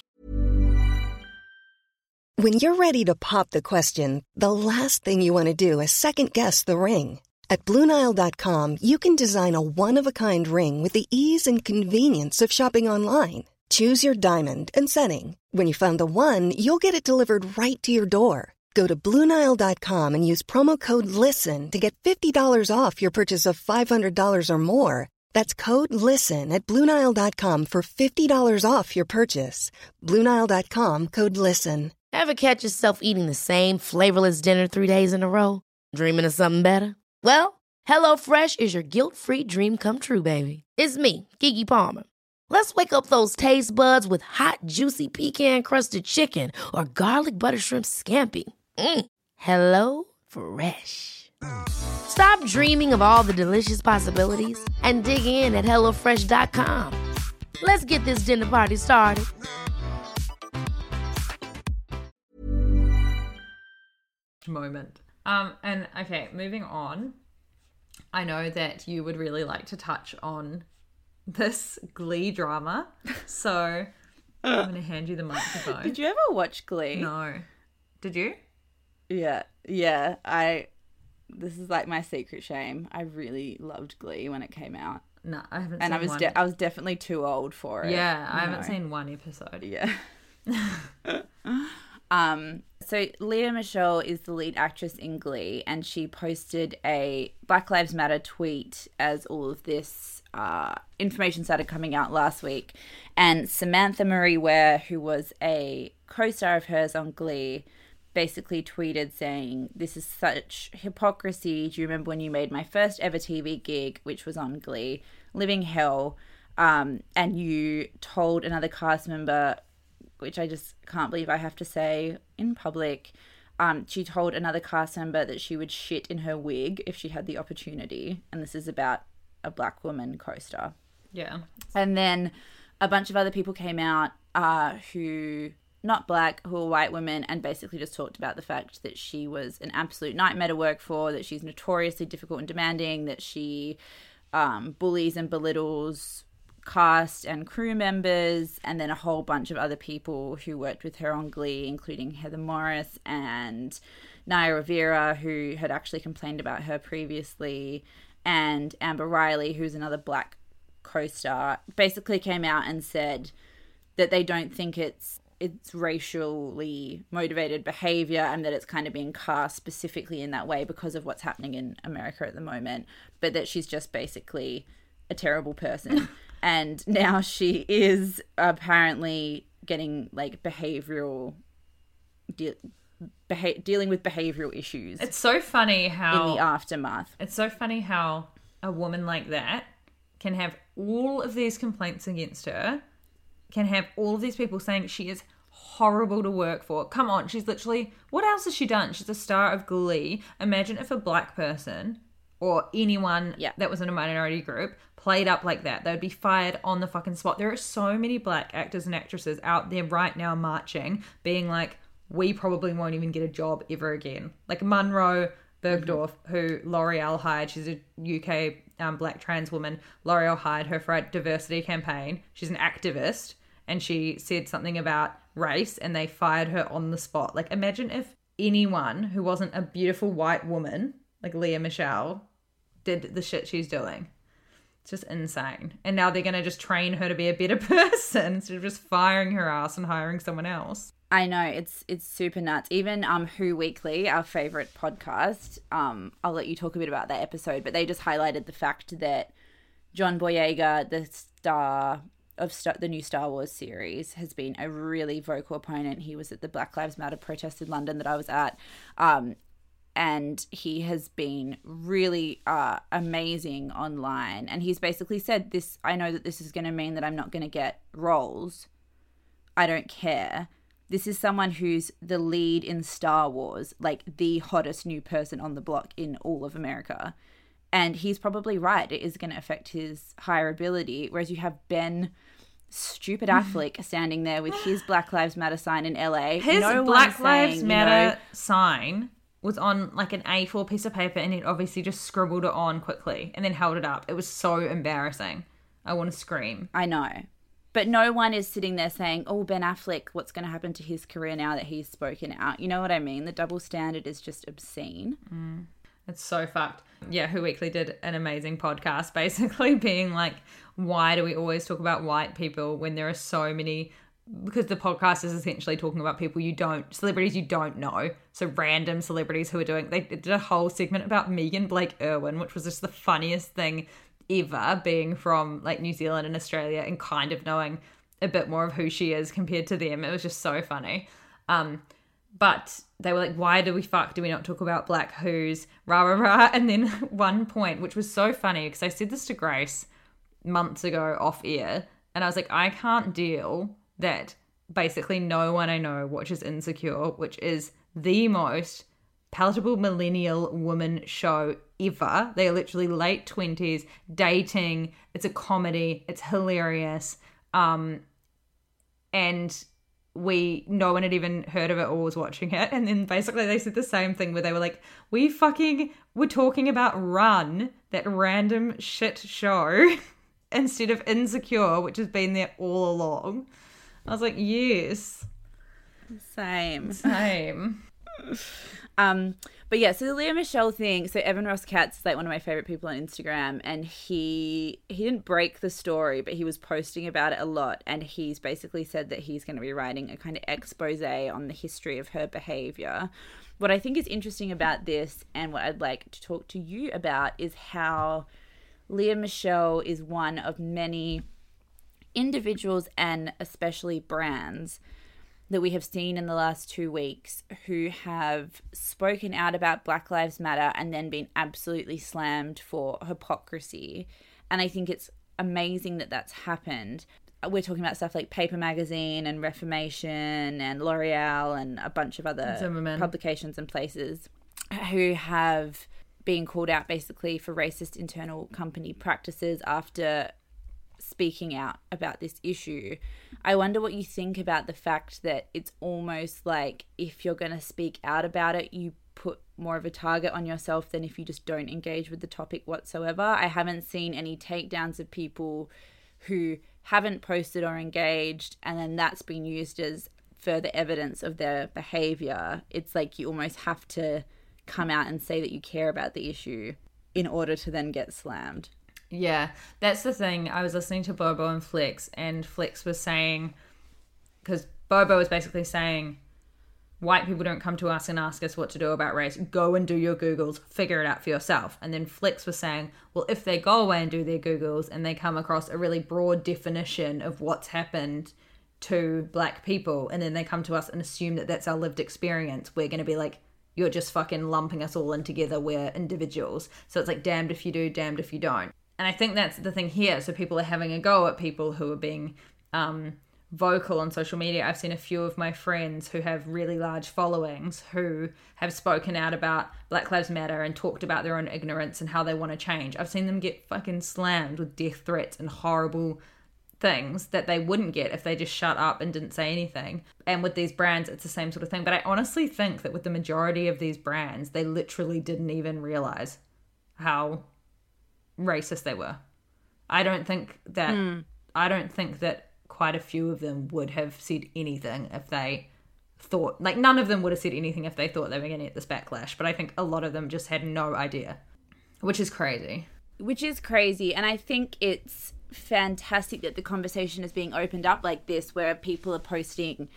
When you're ready to pop the question, the last thing you want to do is second-guess the ring. At Blue Nile dot com, you can design a one-of-a-kind ring with the ease and convenience of shopping online. Choose your diamond and setting. When you find the one, you'll get it delivered right to your door. Go to Blue Nile dot com and use promo code LISTEN to get fifty dollars off your purchase of five hundred dollars or more. That's code LISTEN at Blue Nile dot com for fifty dollars off your purchase. Blue Nile dot com, code LISTEN. Ever catch yourself eating the same flavorless dinner three days in a row? Dreaming of something better? Well, HelloFresh is your guilt-free dream come true, baby. It's me, Keke Palmer. Let's wake up those taste buds with hot, juicy pecan-crusted chicken or garlic butter shrimp scampi. Mm. Hello Fresh. Stop dreaming of all the delicious possibilities and dig in at hello fresh dot com. Let's get this dinner party started. Moment. Um, and okay, moving on. I know that you would really like to touch on this Glee drama. So I'm going to hand you the microphone. Did you ever watch Glee? No. Did you? Yeah. Yeah. I, this is like my secret shame. I really loved Glee when it came out. No, I haven't and seen I was one. de- I was definitely too old for it. Yeah, I you haven't know. seen one episode. Yeah. um. So Lea Michele is the lead actress in Glee, and she posted a Black Lives Matter tweet as all of this uh, information started coming out last week. And Samantha Marie Ware, who was a co-star of hers on Glee, basically tweeted saying, "This is such hypocrisy. Do you remember when you made my first ever T V gig, which was on Glee, Living Hell, um, and you told another cast member," which I just can't believe I have to say in public, um, she told another cast member that she would shit in her wig if she had the opportunity. And this is about a black woman co-star. Yeah. And then a bunch of other people came out uh, who, not black, who were white women, and basically just talked about the fact that she was an absolute nightmare to work for, that she's notoriously difficult and demanding, that she um, bullies and belittles cast and crew members, and then a whole bunch of other people who worked with her on Glee, including Heather Morris and Naya Rivera, who had actually complained about her previously, and Amber Riley, who's another black co-star, basically came out and said that they don't think it's it's racially motivated behavior, and that it's kind of being cast specifically in that way because of what's happening in America at the moment, but that she's just basically a terrible person. And now she is apparently getting like behavioral de- beha- dealing with behavioral issues. It's so funny how in the aftermath. It's so funny how a woman like that can have all of these complaints against her, can have all of these people saying she is horrible to work for. Come on, she's literally, what else has she done? She's a star of Glee. Imagine if a black person or anyone yeah. that was in a minority group played up like that. They would be fired on the fucking spot. There are so many black actors and actresses out there right now marching, being like, we probably won't even get a job ever again. Like Munro Bergdorf, mm-hmm. who L'Oreal hired. She's a U K um, black trans woman. L'Oreal hired her for a diversity campaign. She's an activist, and she said something about race, and they fired her on the spot. Like, imagine if anyone who wasn't a beautiful white woman, like Lea Michele, did the shit she's doing. It's just insane. And now they're going to just train her to be a better person instead of just firing her ass and hiring someone else. I know, it's it's super nuts. Even um Who Weekly, our favorite podcast, um I'll let you talk a bit about that episode, but they just highlighted the fact that John Boyega, the star of Star- the new Star Wars series, has been a really vocal opponent. He was at the Black Lives Matter protest in London that I was at, um and he has been really uh, amazing online. And he's basically said, "This, I know that this is going to mean that I'm not going to get roles. I don't care. This is someone who's the lead in Star Wars, like the hottest new person on the block in all of America." And he's probably right. It is going to affect his hireability. Whereas you have Ben stupid Affleck standing there with his Black Lives Matter sign in L A. His no Black saying, Lives Matter you know, sign was on like an A four piece of paper, and it obviously just scribbled it on quickly and then held it up. It was so embarrassing. I want to scream. I know. But no one is sitting there saying, "Oh, Ben Affleck, what's going to happen to his career now that he's spoken out?" You know what I mean? The double standard is just obscene. Mm. It's so fucked. Yeah, Who Weekly did an amazing podcast basically being like, why do we always talk about white people when there are so many... Because the podcast is essentially talking about people you don't, celebrities you don't know. So random celebrities who are doing, they did a whole segment about Megan Blake Irwin, which was just the funniest thing ever, being from like New Zealand and Australia and kind of knowing a bit more of who she is compared to them. It was just so funny. Um, but they were like, why do we fuck, do we not talk about black who's, rah, rah, rah. And then one point, which was so funny, because I said this to Grace months ago off air, and I was like, I can't deal that basically no one I know watches Insecure, which is the most palatable millennial woman show ever. They are literally late twenties, dating. It's a comedy. It's hilarious. Um, and we, no one had even heard of it or was watching it. And then basically they said the same thing where they were like, we fucking were talking about Run, that random shit show, instead of Insecure, which has been there all along. I was like, yes. Same. Same. Um, but yeah, so the Lea Michele thing. So Evan Ross Katz is like one of my favorite people on Instagram, and he he didn't break the story, but he was posting about it a lot, and he's basically said that he's going to be writing a kind of expose on the history of her behavior. What I think is interesting about this, and what I'd like to talk to you about, is how Lea Michele is one of many individuals and especially brands that we have seen in the last two weeks who have spoken out about Black Lives Matter and then been absolutely slammed for hypocrisy. And I think it's amazing that that's happened. We're talking about stuff like Paper Magazine and Reformation and L'Oreal and a bunch of other Zimmerman. publications and places who have been called out basically for racist internal company practices after speaking out about this issue. I wonder what you think about the fact that it's almost like if you're going to speak out about it, you put more of a target on yourself than if you just don't engage with the topic whatsoever. I haven't seen any takedowns of people who haven't posted or engaged, and then that's been used as further evidence of their behavior. It's like you almost have to come out and say that you care about the issue in order to then get slammed. Yeah, that's the thing. I was listening to Bobo and Flex, and Flex was saying, because Bobo was basically saying, white people don't come to us and ask us what to do about race. Go and do your Googles, figure it out for yourself. And then Flex was saying, well, if they go away and do their Googles and they come across a really broad definition of what's happened to black people, and then they come to us and assume that that's our lived experience, we're going to be like, you're just fucking lumping us all in together. We're individuals. So it's like damned if you do, damned if you don't. And I think that's the thing here. So people are having a go at people who are being um, vocal on social media. I've seen a few of my friends who have really large followings who have spoken out about Black Lives Matter and talked about their own ignorance and how they want to change. I've seen them get fucking slammed with death threats and horrible things that they wouldn't get if they just shut up and didn't say anything. And with these brands, it's the same sort of thing. But I honestly think that with the majority of these brands, they literally didn't even realize how racist they were. I don't think that mm. I don't think that quite a few of them would have said anything if they thought, like none of them would have said anything if they thought they were going to get this backlash, but I think a lot of them just had no idea, which is crazy. Which is crazy, and I think it's fantastic that the conversation is being opened up like this, where people are posting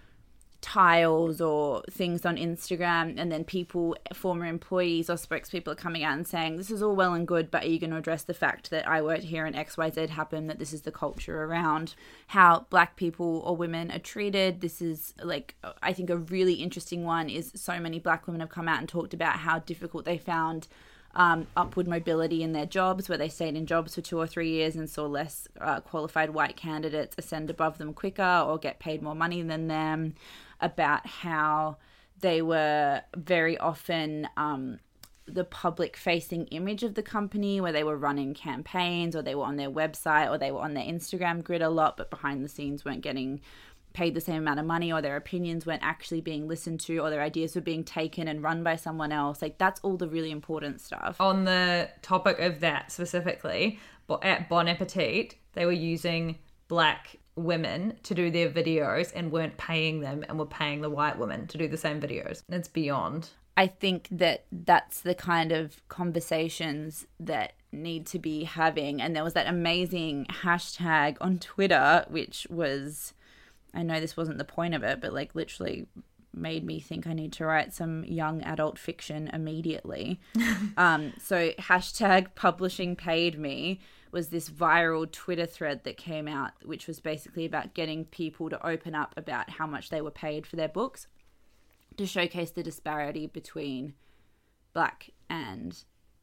tiles or things on Instagram, and then people, former employees or spokespeople, are coming out and saying, this is all well and good, but are you going to address the fact that I worked here and X Y Z happened, that this is the culture around how black people or women are treated? This is like, I think a really interesting one is so many black women have come out and talked about how difficult they found um, upward mobility in their jobs, where they stayed in jobs for two or three years and saw less uh, qualified white candidates ascend above them quicker or get paid more money than them, about how they were very often um, the public-facing image of the company, where they were running campaigns or they were on their website or they were on their Instagram grid a lot, but behind the scenes weren't getting paid the same amount of money, or their opinions weren't actually being listened to, or their ideas were being taken and run by someone else. Like, that's all the really important stuff. On the topic of that specifically, at Bon Appetit, they were using black women to do their videos and weren't paying them, and were paying the white women to do the same videos. It's beyond. I think that that's the kind of conversations that need to be having. And there was that amazing hashtag on Twitter, which was, I know this wasn't the point of it, but like literally made me think I need to write some young adult fiction immediately. um, so hashtag publishing paid me was this viral Twitter thread that came out, which was basically about getting people to open up about how much they were paid for their books, to showcase the disparity between black and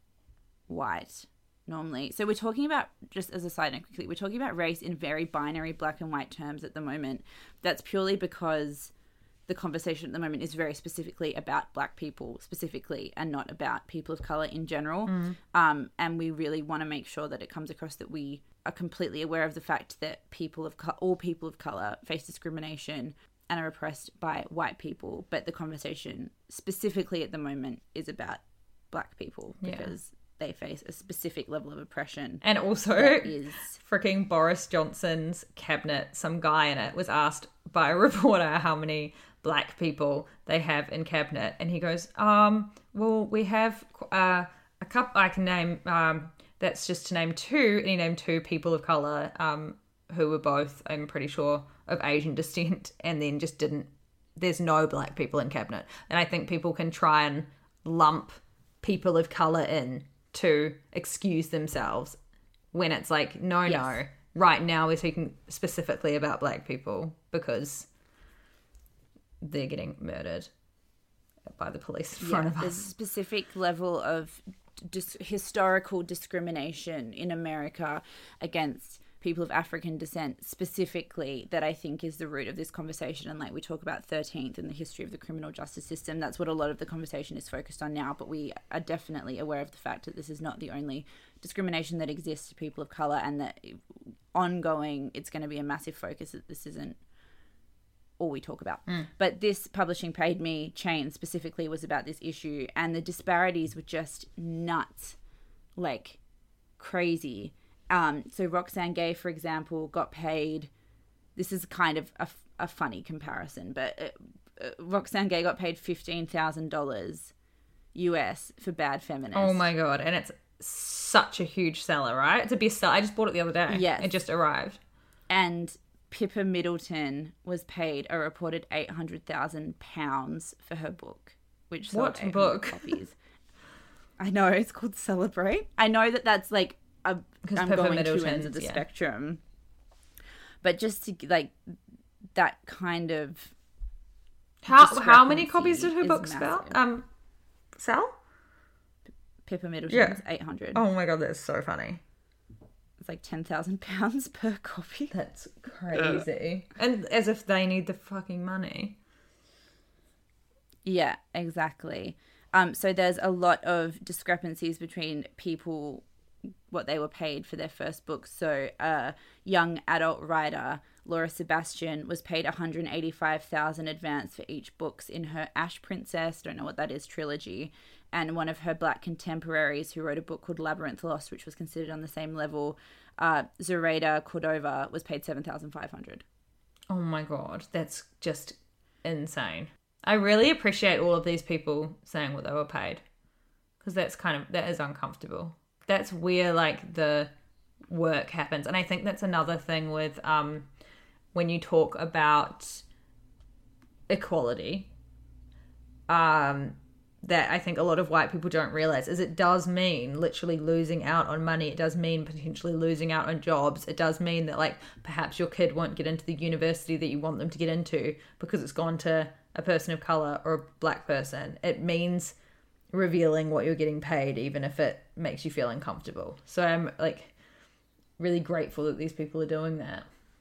white normally. So we're talking about, just as a side note quickly, we're talking about race in very binary black and white terms at the moment. That's purely because the conversation at the moment is very specifically about black people specifically, and not about people of color in general. Mm. Um, and we really want to make sure that it comes across that we are completely aware of the fact that people of co- all people of color face discrimination and are oppressed by white people. But the conversation specifically at the moment is about black people, because they face a specific level of oppression. And also, that is freaking Boris Johnson's cabinet, some guy in it was asked by a reporter how many black people they have in cabinet. And he goes, um, well, we have uh, a couple, I can name, um, that's just to name two. And he named two people of color um, who were both, I'm pretty sure, of Asian descent, and then just didn't, there's no black people in cabinet. And I think people can try and lump people of color in to excuse themselves when it's like, no, yes. no, right now we're speaking specifically about black people because they're getting murdered by the police in front yeah, of there's a us. specific level of dis- historical discrimination in America against people of African descent specifically that I think is the root of this conversation. And like we talk about thirteenth and the history of the criminal justice system, that's what a lot of the conversation is focused on now. But we are definitely aware of the fact that this is not the only discrimination that exists to people of color, and that ongoing, it's going to be a massive focus, that this isn't all we talk about. Mm. But this Publishing Paid Me chain specifically was about this issue, and the disparities were just nuts, like crazy. Um, so Roxane Gay, for example, got paid, this is kind of a, a funny comparison, but uh, uh, Roxane Gay got paid fifteen thousand dollars U S for Bad Feminist. Oh my God. And it's such a huge seller, right? It's a bestseller. I just bought it the other day. Yes. It just arrived. And Pippa Middleton was paid a reported eight hundred thousand pounds for her book, which sold What eight hundred book? copies. I know, it's called Celebrate. I know that that's like, a, I'm Pippa going two Middleton's, ends of the yeah. spectrum. But just to, like, that kind of How how many copies discrepancy did her is book spell? massive. Um, sell? Pippa Middleton's Yeah. eight hundred. Oh my God, that's so funny. It's like ten thousand pounds per copy. That's crazy. And as if they need the fucking money. Yeah, exactly. Um, so there's a lot of discrepancies between people, what they were paid for their first book. So a young adult writer, Laura Sebastian, was paid one hundred eighty-five thousand dollars advance for each books in her Ash Princess, don't know what that is, trilogy. And one of her black contemporaries who wrote a book called Labyrinth Lost, which was considered on the same level, uh, Zoraida Cordova, was paid seven thousand five hundred dollars. Oh my God, that's just insane. I really appreciate all of these people saying what they were paid, because that's kind of, that is uncomfortable. That's where like the work happens. And I think that's another thing with um, when you talk about equality, um, that I think a lot of white people don't realize is it does mean literally losing out on money. It does mean potentially losing out on jobs. It does mean that like perhaps your kid won't get into the university that you want them to get into because it's gone to a person of color or a black person. It means revealing what you're getting paid, even if it makes you feel uncomfortable. So I'm like really grateful that these people are doing that.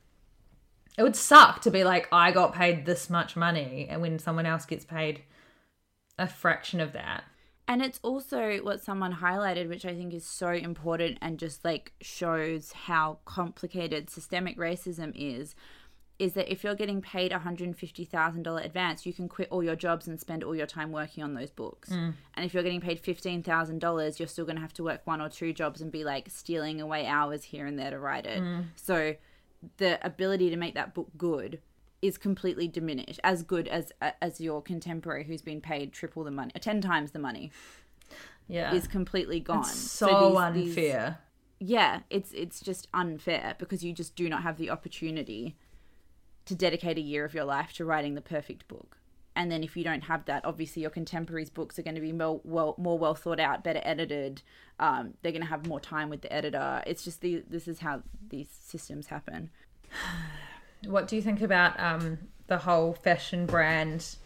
It would suck to be like, I got paid this much money, and when someone else gets paid a fraction of that. And it's also what someone highlighted, which I think is so important and just like shows how complicated systemic racism is, is that if you're getting paid one hundred fifty thousand dollars advance, you can quit all your jobs and spend all your time working on those books. Mm. And if you're getting paid fifteen thousand dollars, you're still going to have to work one or two jobs and be like stealing away hours here and there to write it. Mm. So the ability to make that book good is completely diminished, as good as as your contemporary who's been paid triple the money, ten times the money. Yeah, is completely gone. It's so, so these, unfair. These, yeah, it's it's just unfair because you just do not have the opportunity to dedicate a year of your life to writing the perfect book. And then if you don't have that, obviously your contemporaries' books are going to be more well, more well thought out, better edited. Um, they're going to have more time with the editor. It's just the this is how these systems happen. What do you think about um, the whole fashion brand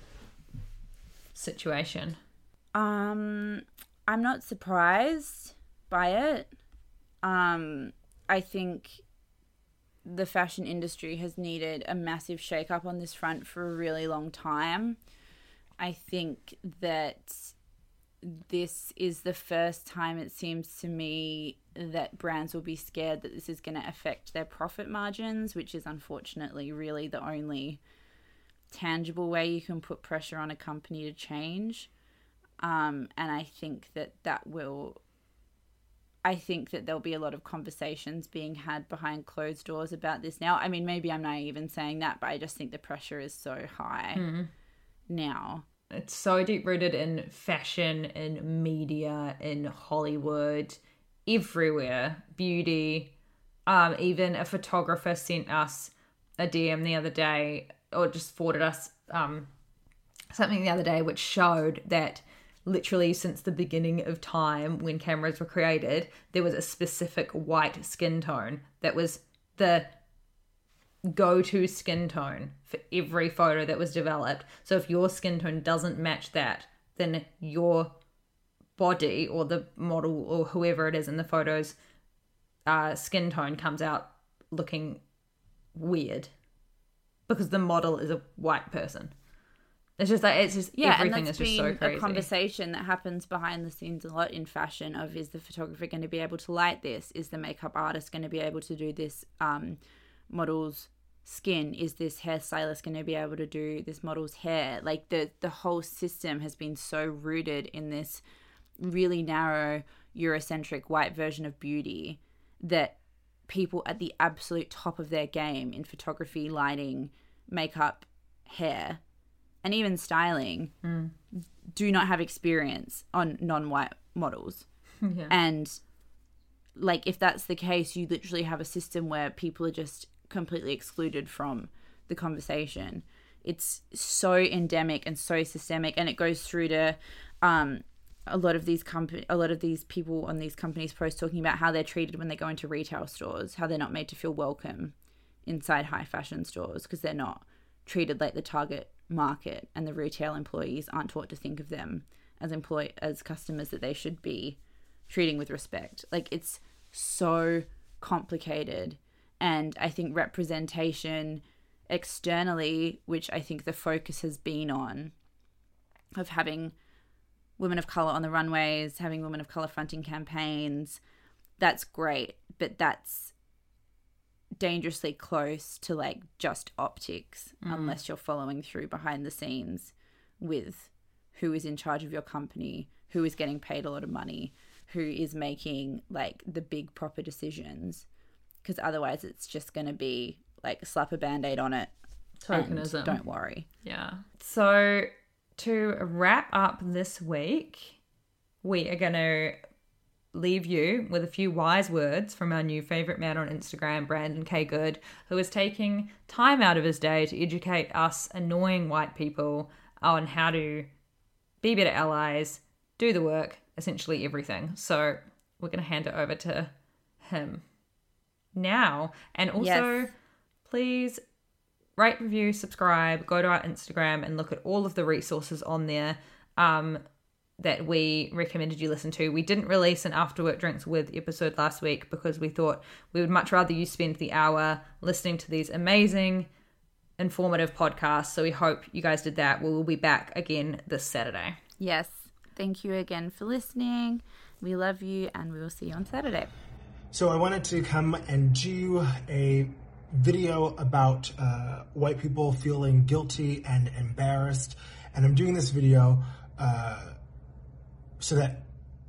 situation? Um, I'm not surprised by it. Um, I think the fashion industry has needed a massive shake-up on this front for a really long time. I think that this is the first time, it seems to me, that brands will be scared that this is going to affect their profit margins, which is unfortunately really the only tangible way you can put pressure on a company to change. Um, and I think that that will I think that there'll be a lot of conversations being had behind closed doors about this now. I mean, maybe I'm naive in saying that, but I just think the pressure is so high mm. now. It's so deep-rooted in fashion, in media, in Hollywood, everywhere. Beauty. Um, even a photographer sent us a D M the other day, or just forwarded us um, something the other day, which showed that literally since the beginning of time when cameras were created, there was a specific white skin tone that was the go-to skin tone for every photo that was developed. So if your skin tone doesn't match that, then your body or the model or whoever it is in the photos uh, skin tone comes out looking weird because the model is a white person. It's just like, it's just, yeah, everything and that's is just so crazy. A conversation that happens behind the scenes a lot in fashion of, is the photographer going to be able to light this? Is the makeup artist going to be able to do this um, model's skin? Is this hairstylist going to be able to do this model's hair? Like the, the whole system has been so rooted in this really narrow Eurocentric white version of beauty that people at the absolute top of their game in photography, lighting, makeup, hair, and even styling mm. do not have experience on non-white models. Yeah. And like, if that's the case, you literally have a system where people are just completely excluded from the conversation. It's so endemic and so systemic, and it goes through to um, a lot of these comp- a lot of these people on these companies posts talking about how they're treated when they go into retail stores, how they're not made to feel welcome inside high fashion stores because they're not treated like the target market, and the retail employees aren't taught to think of them as employ as customers that they should be treating with respect. Like, it's so complicated. And I think representation externally, which I think the focus has been on, of having women of color on the runways, having women of color fronting campaigns, that's great, but that's dangerously close to like just optics mm. unless you're following through behind the scenes with who is in charge of your company, who is getting paid a lot of money, who is making like the big proper decisions, because otherwise it's just going to be like slap a band-aid on it, tokenism, and don't worry. Yeah. So to wrap up this week, we are going to leave you with a few wise words from our new favourite man on Instagram, Brandon K. Good, who is taking time out of his day to educate us annoying white people on how to be better allies, do the work, essentially everything. So we're going to hand it over to him now. And also, yes. please rate, review, subscribe, go to our Instagram and look at all of the resources on there. Um, that we recommended you listen to. We didn't release an After Work Drinks With episode last week because we thought we would much rather you spend the hour listening to these amazing, informative podcasts. So we hope you guys did that. We will be back again this Saturday. Yes. Thank you again for listening. We love you, and we will see you on Saturday. So I wanted to come and do a video about uh, white people feeling guilty and embarrassed. And I'm doing this video uh, so that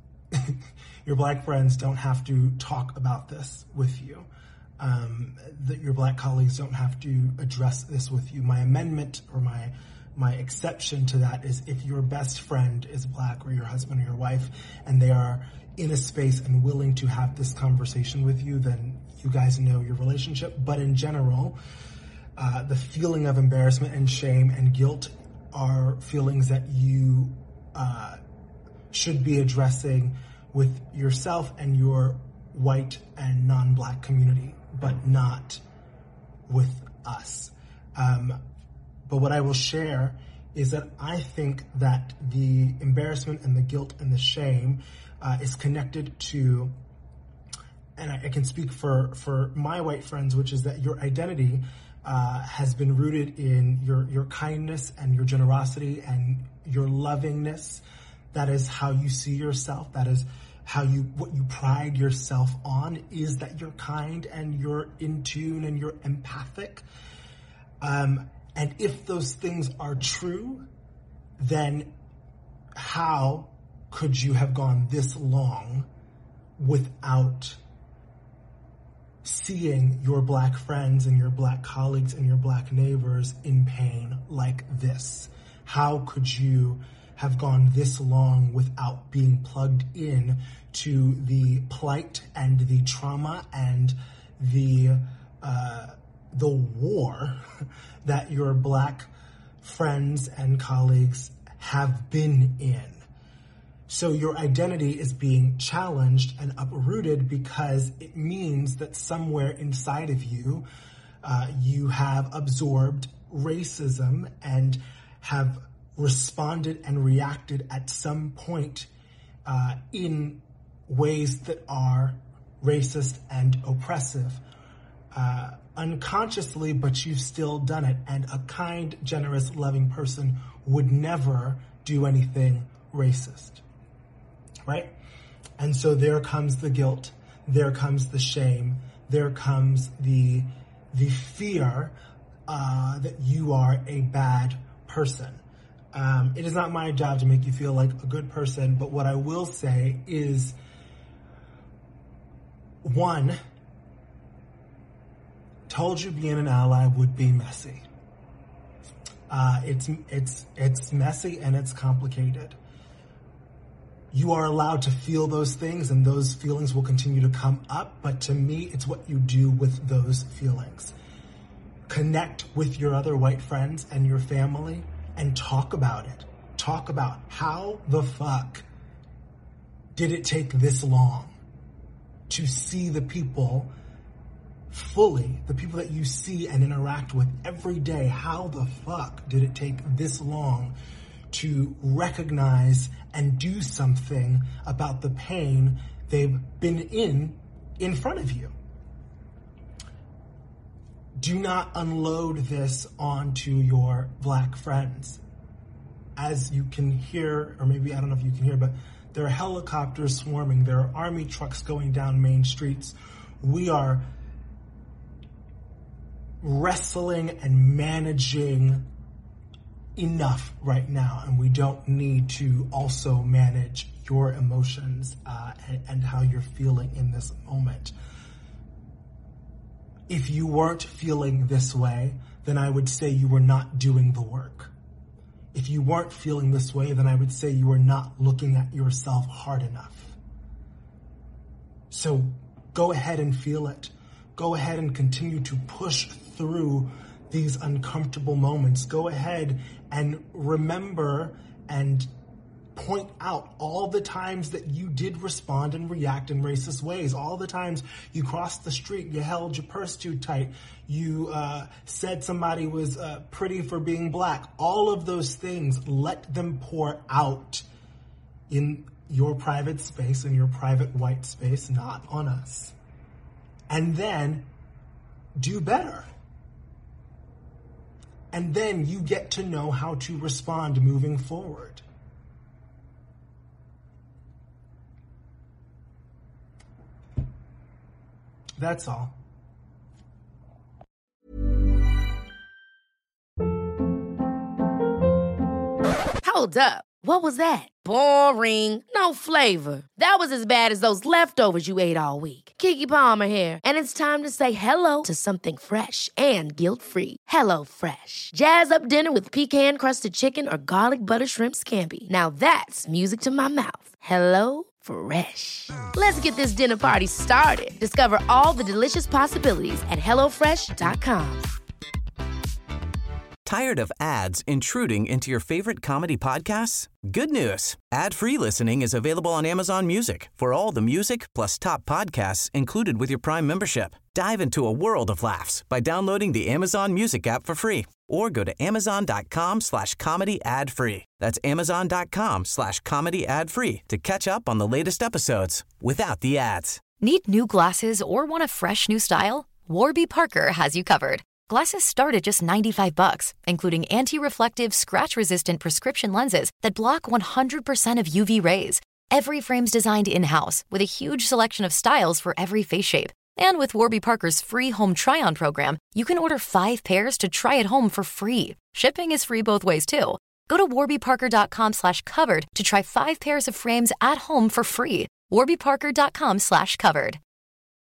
your black friends don't have to talk about this with you, um, that your black colleagues don't have to address this with you. My amendment or my my exception to that is if your best friend is black, or your husband or your wife, and they are in a space and willing to have this conversation with you, then you guys know your relationship. But in general, uh, the feeling of embarrassment and shame and guilt are feelings that you uh, should be addressing with yourself and your white and non-black community, but not with us. Um, but what I will share is that I think that the embarrassment and the guilt and the shame uh, is connected to, and I, I can speak for, for my white friends, which is that your identity uh, has been rooted in your, your kindness and your generosity and your lovingness. That is how you see yourself. That is how you, what you pride yourself on, is that you're kind and you're in tune and you're empathic. Um, and if those things are true, then how could you have gone this long without seeing your Black friends and your Black colleagues and your Black neighbors in pain like this? How could you have gone this long without being plugged in to the plight and the trauma and the uh, the war that your Black friends and colleagues have been in? So your identity is being challenged and uprooted because it means that somewhere inside of you, uh, you have absorbed racism and have responded and reacted at some point uh, in ways that are racist and oppressive. Uh, unconsciously, but you've still done it. And a kind, generous, loving person would never do anything racist. Right? And so there comes the guilt, there comes the shame, there comes the the fear uh, that you are a bad person. Um, it is not my job to make you feel like a good person, but what I will say is, one, told you being an ally would be messy. Uh, it's it's it's messy and it's complicated. You are allowed to feel those things, and those feelings will continue to come up. But to me, it's what you do with those feelings. Connect with your other white friends and your family and talk about it. Talk about how the fuck did it take this long to see the people fully, the people that you see and interact with every day. How the fuck did it take this long to recognize and do something about the pain they've been in in front of you? Do not unload this onto your Black friends. As you can hear, or maybe I don't know if you can hear, but there are helicopters swarming. There are army trucks going down main streets. We are wrestling and managing enough right now, and we don't need to also manage your emotions uh, and, and how you're feeling in this moment. If you weren't feeling this way, then I would say you were not doing the work. If you weren't feeling this way, then I would say you were not looking at yourself hard enough. So go ahead and feel it. Go ahead and continue to push through these uncomfortable moments. Go ahead and remember and point out all the times that you did respond and react in racist ways. All the times you crossed the street, you held your purse too tight, you uh, said somebody was uh, pretty for being Black. All of those things, let them pour out in your private space, in your private white space, not on us. And then do better. And then you get to know how to respond moving forward. That's all. Hold up. What was that? Boring. No flavor. That was as bad as those leftovers you ate all week. Keke Palmer here, and it's time to say hello to something fresh and guilt-free. Hello Fresh. Jazz up dinner with pecan-crusted chicken or garlic butter shrimp scampi. Now that's music to my mouth. Hello Fresh. Let's get this dinner party started. Discover all the delicious possibilities at hello fresh dot com. Tired of ads intruding into your favorite comedy podcasts? Good news. Ad-free listening is available on Amazon Music for all the music plus top podcasts included with your Prime membership. Dive into a world of laughs by downloading the Amazon Music app for free or go to amazon.com slash comedy ad free. That's amazon.com slash comedy ad free to catch up on the latest episodes without the ads. Need new glasses or want a fresh new style? Warby Parker has you covered. Glasses start at just ninety-five bucks, including anti-reflective, scratch-resistant prescription lenses that block one hundred percent of U V rays. Every frame's designed in-house with a huge selection of styles for every face shape. And with Warby Parker's free home try-on program, you can order five pairs to try at home for free. Shipping is free both ways, too. Go to warbyparker.com slash covered to try five pairs of frames at home for free. warbyparker.com slash covered.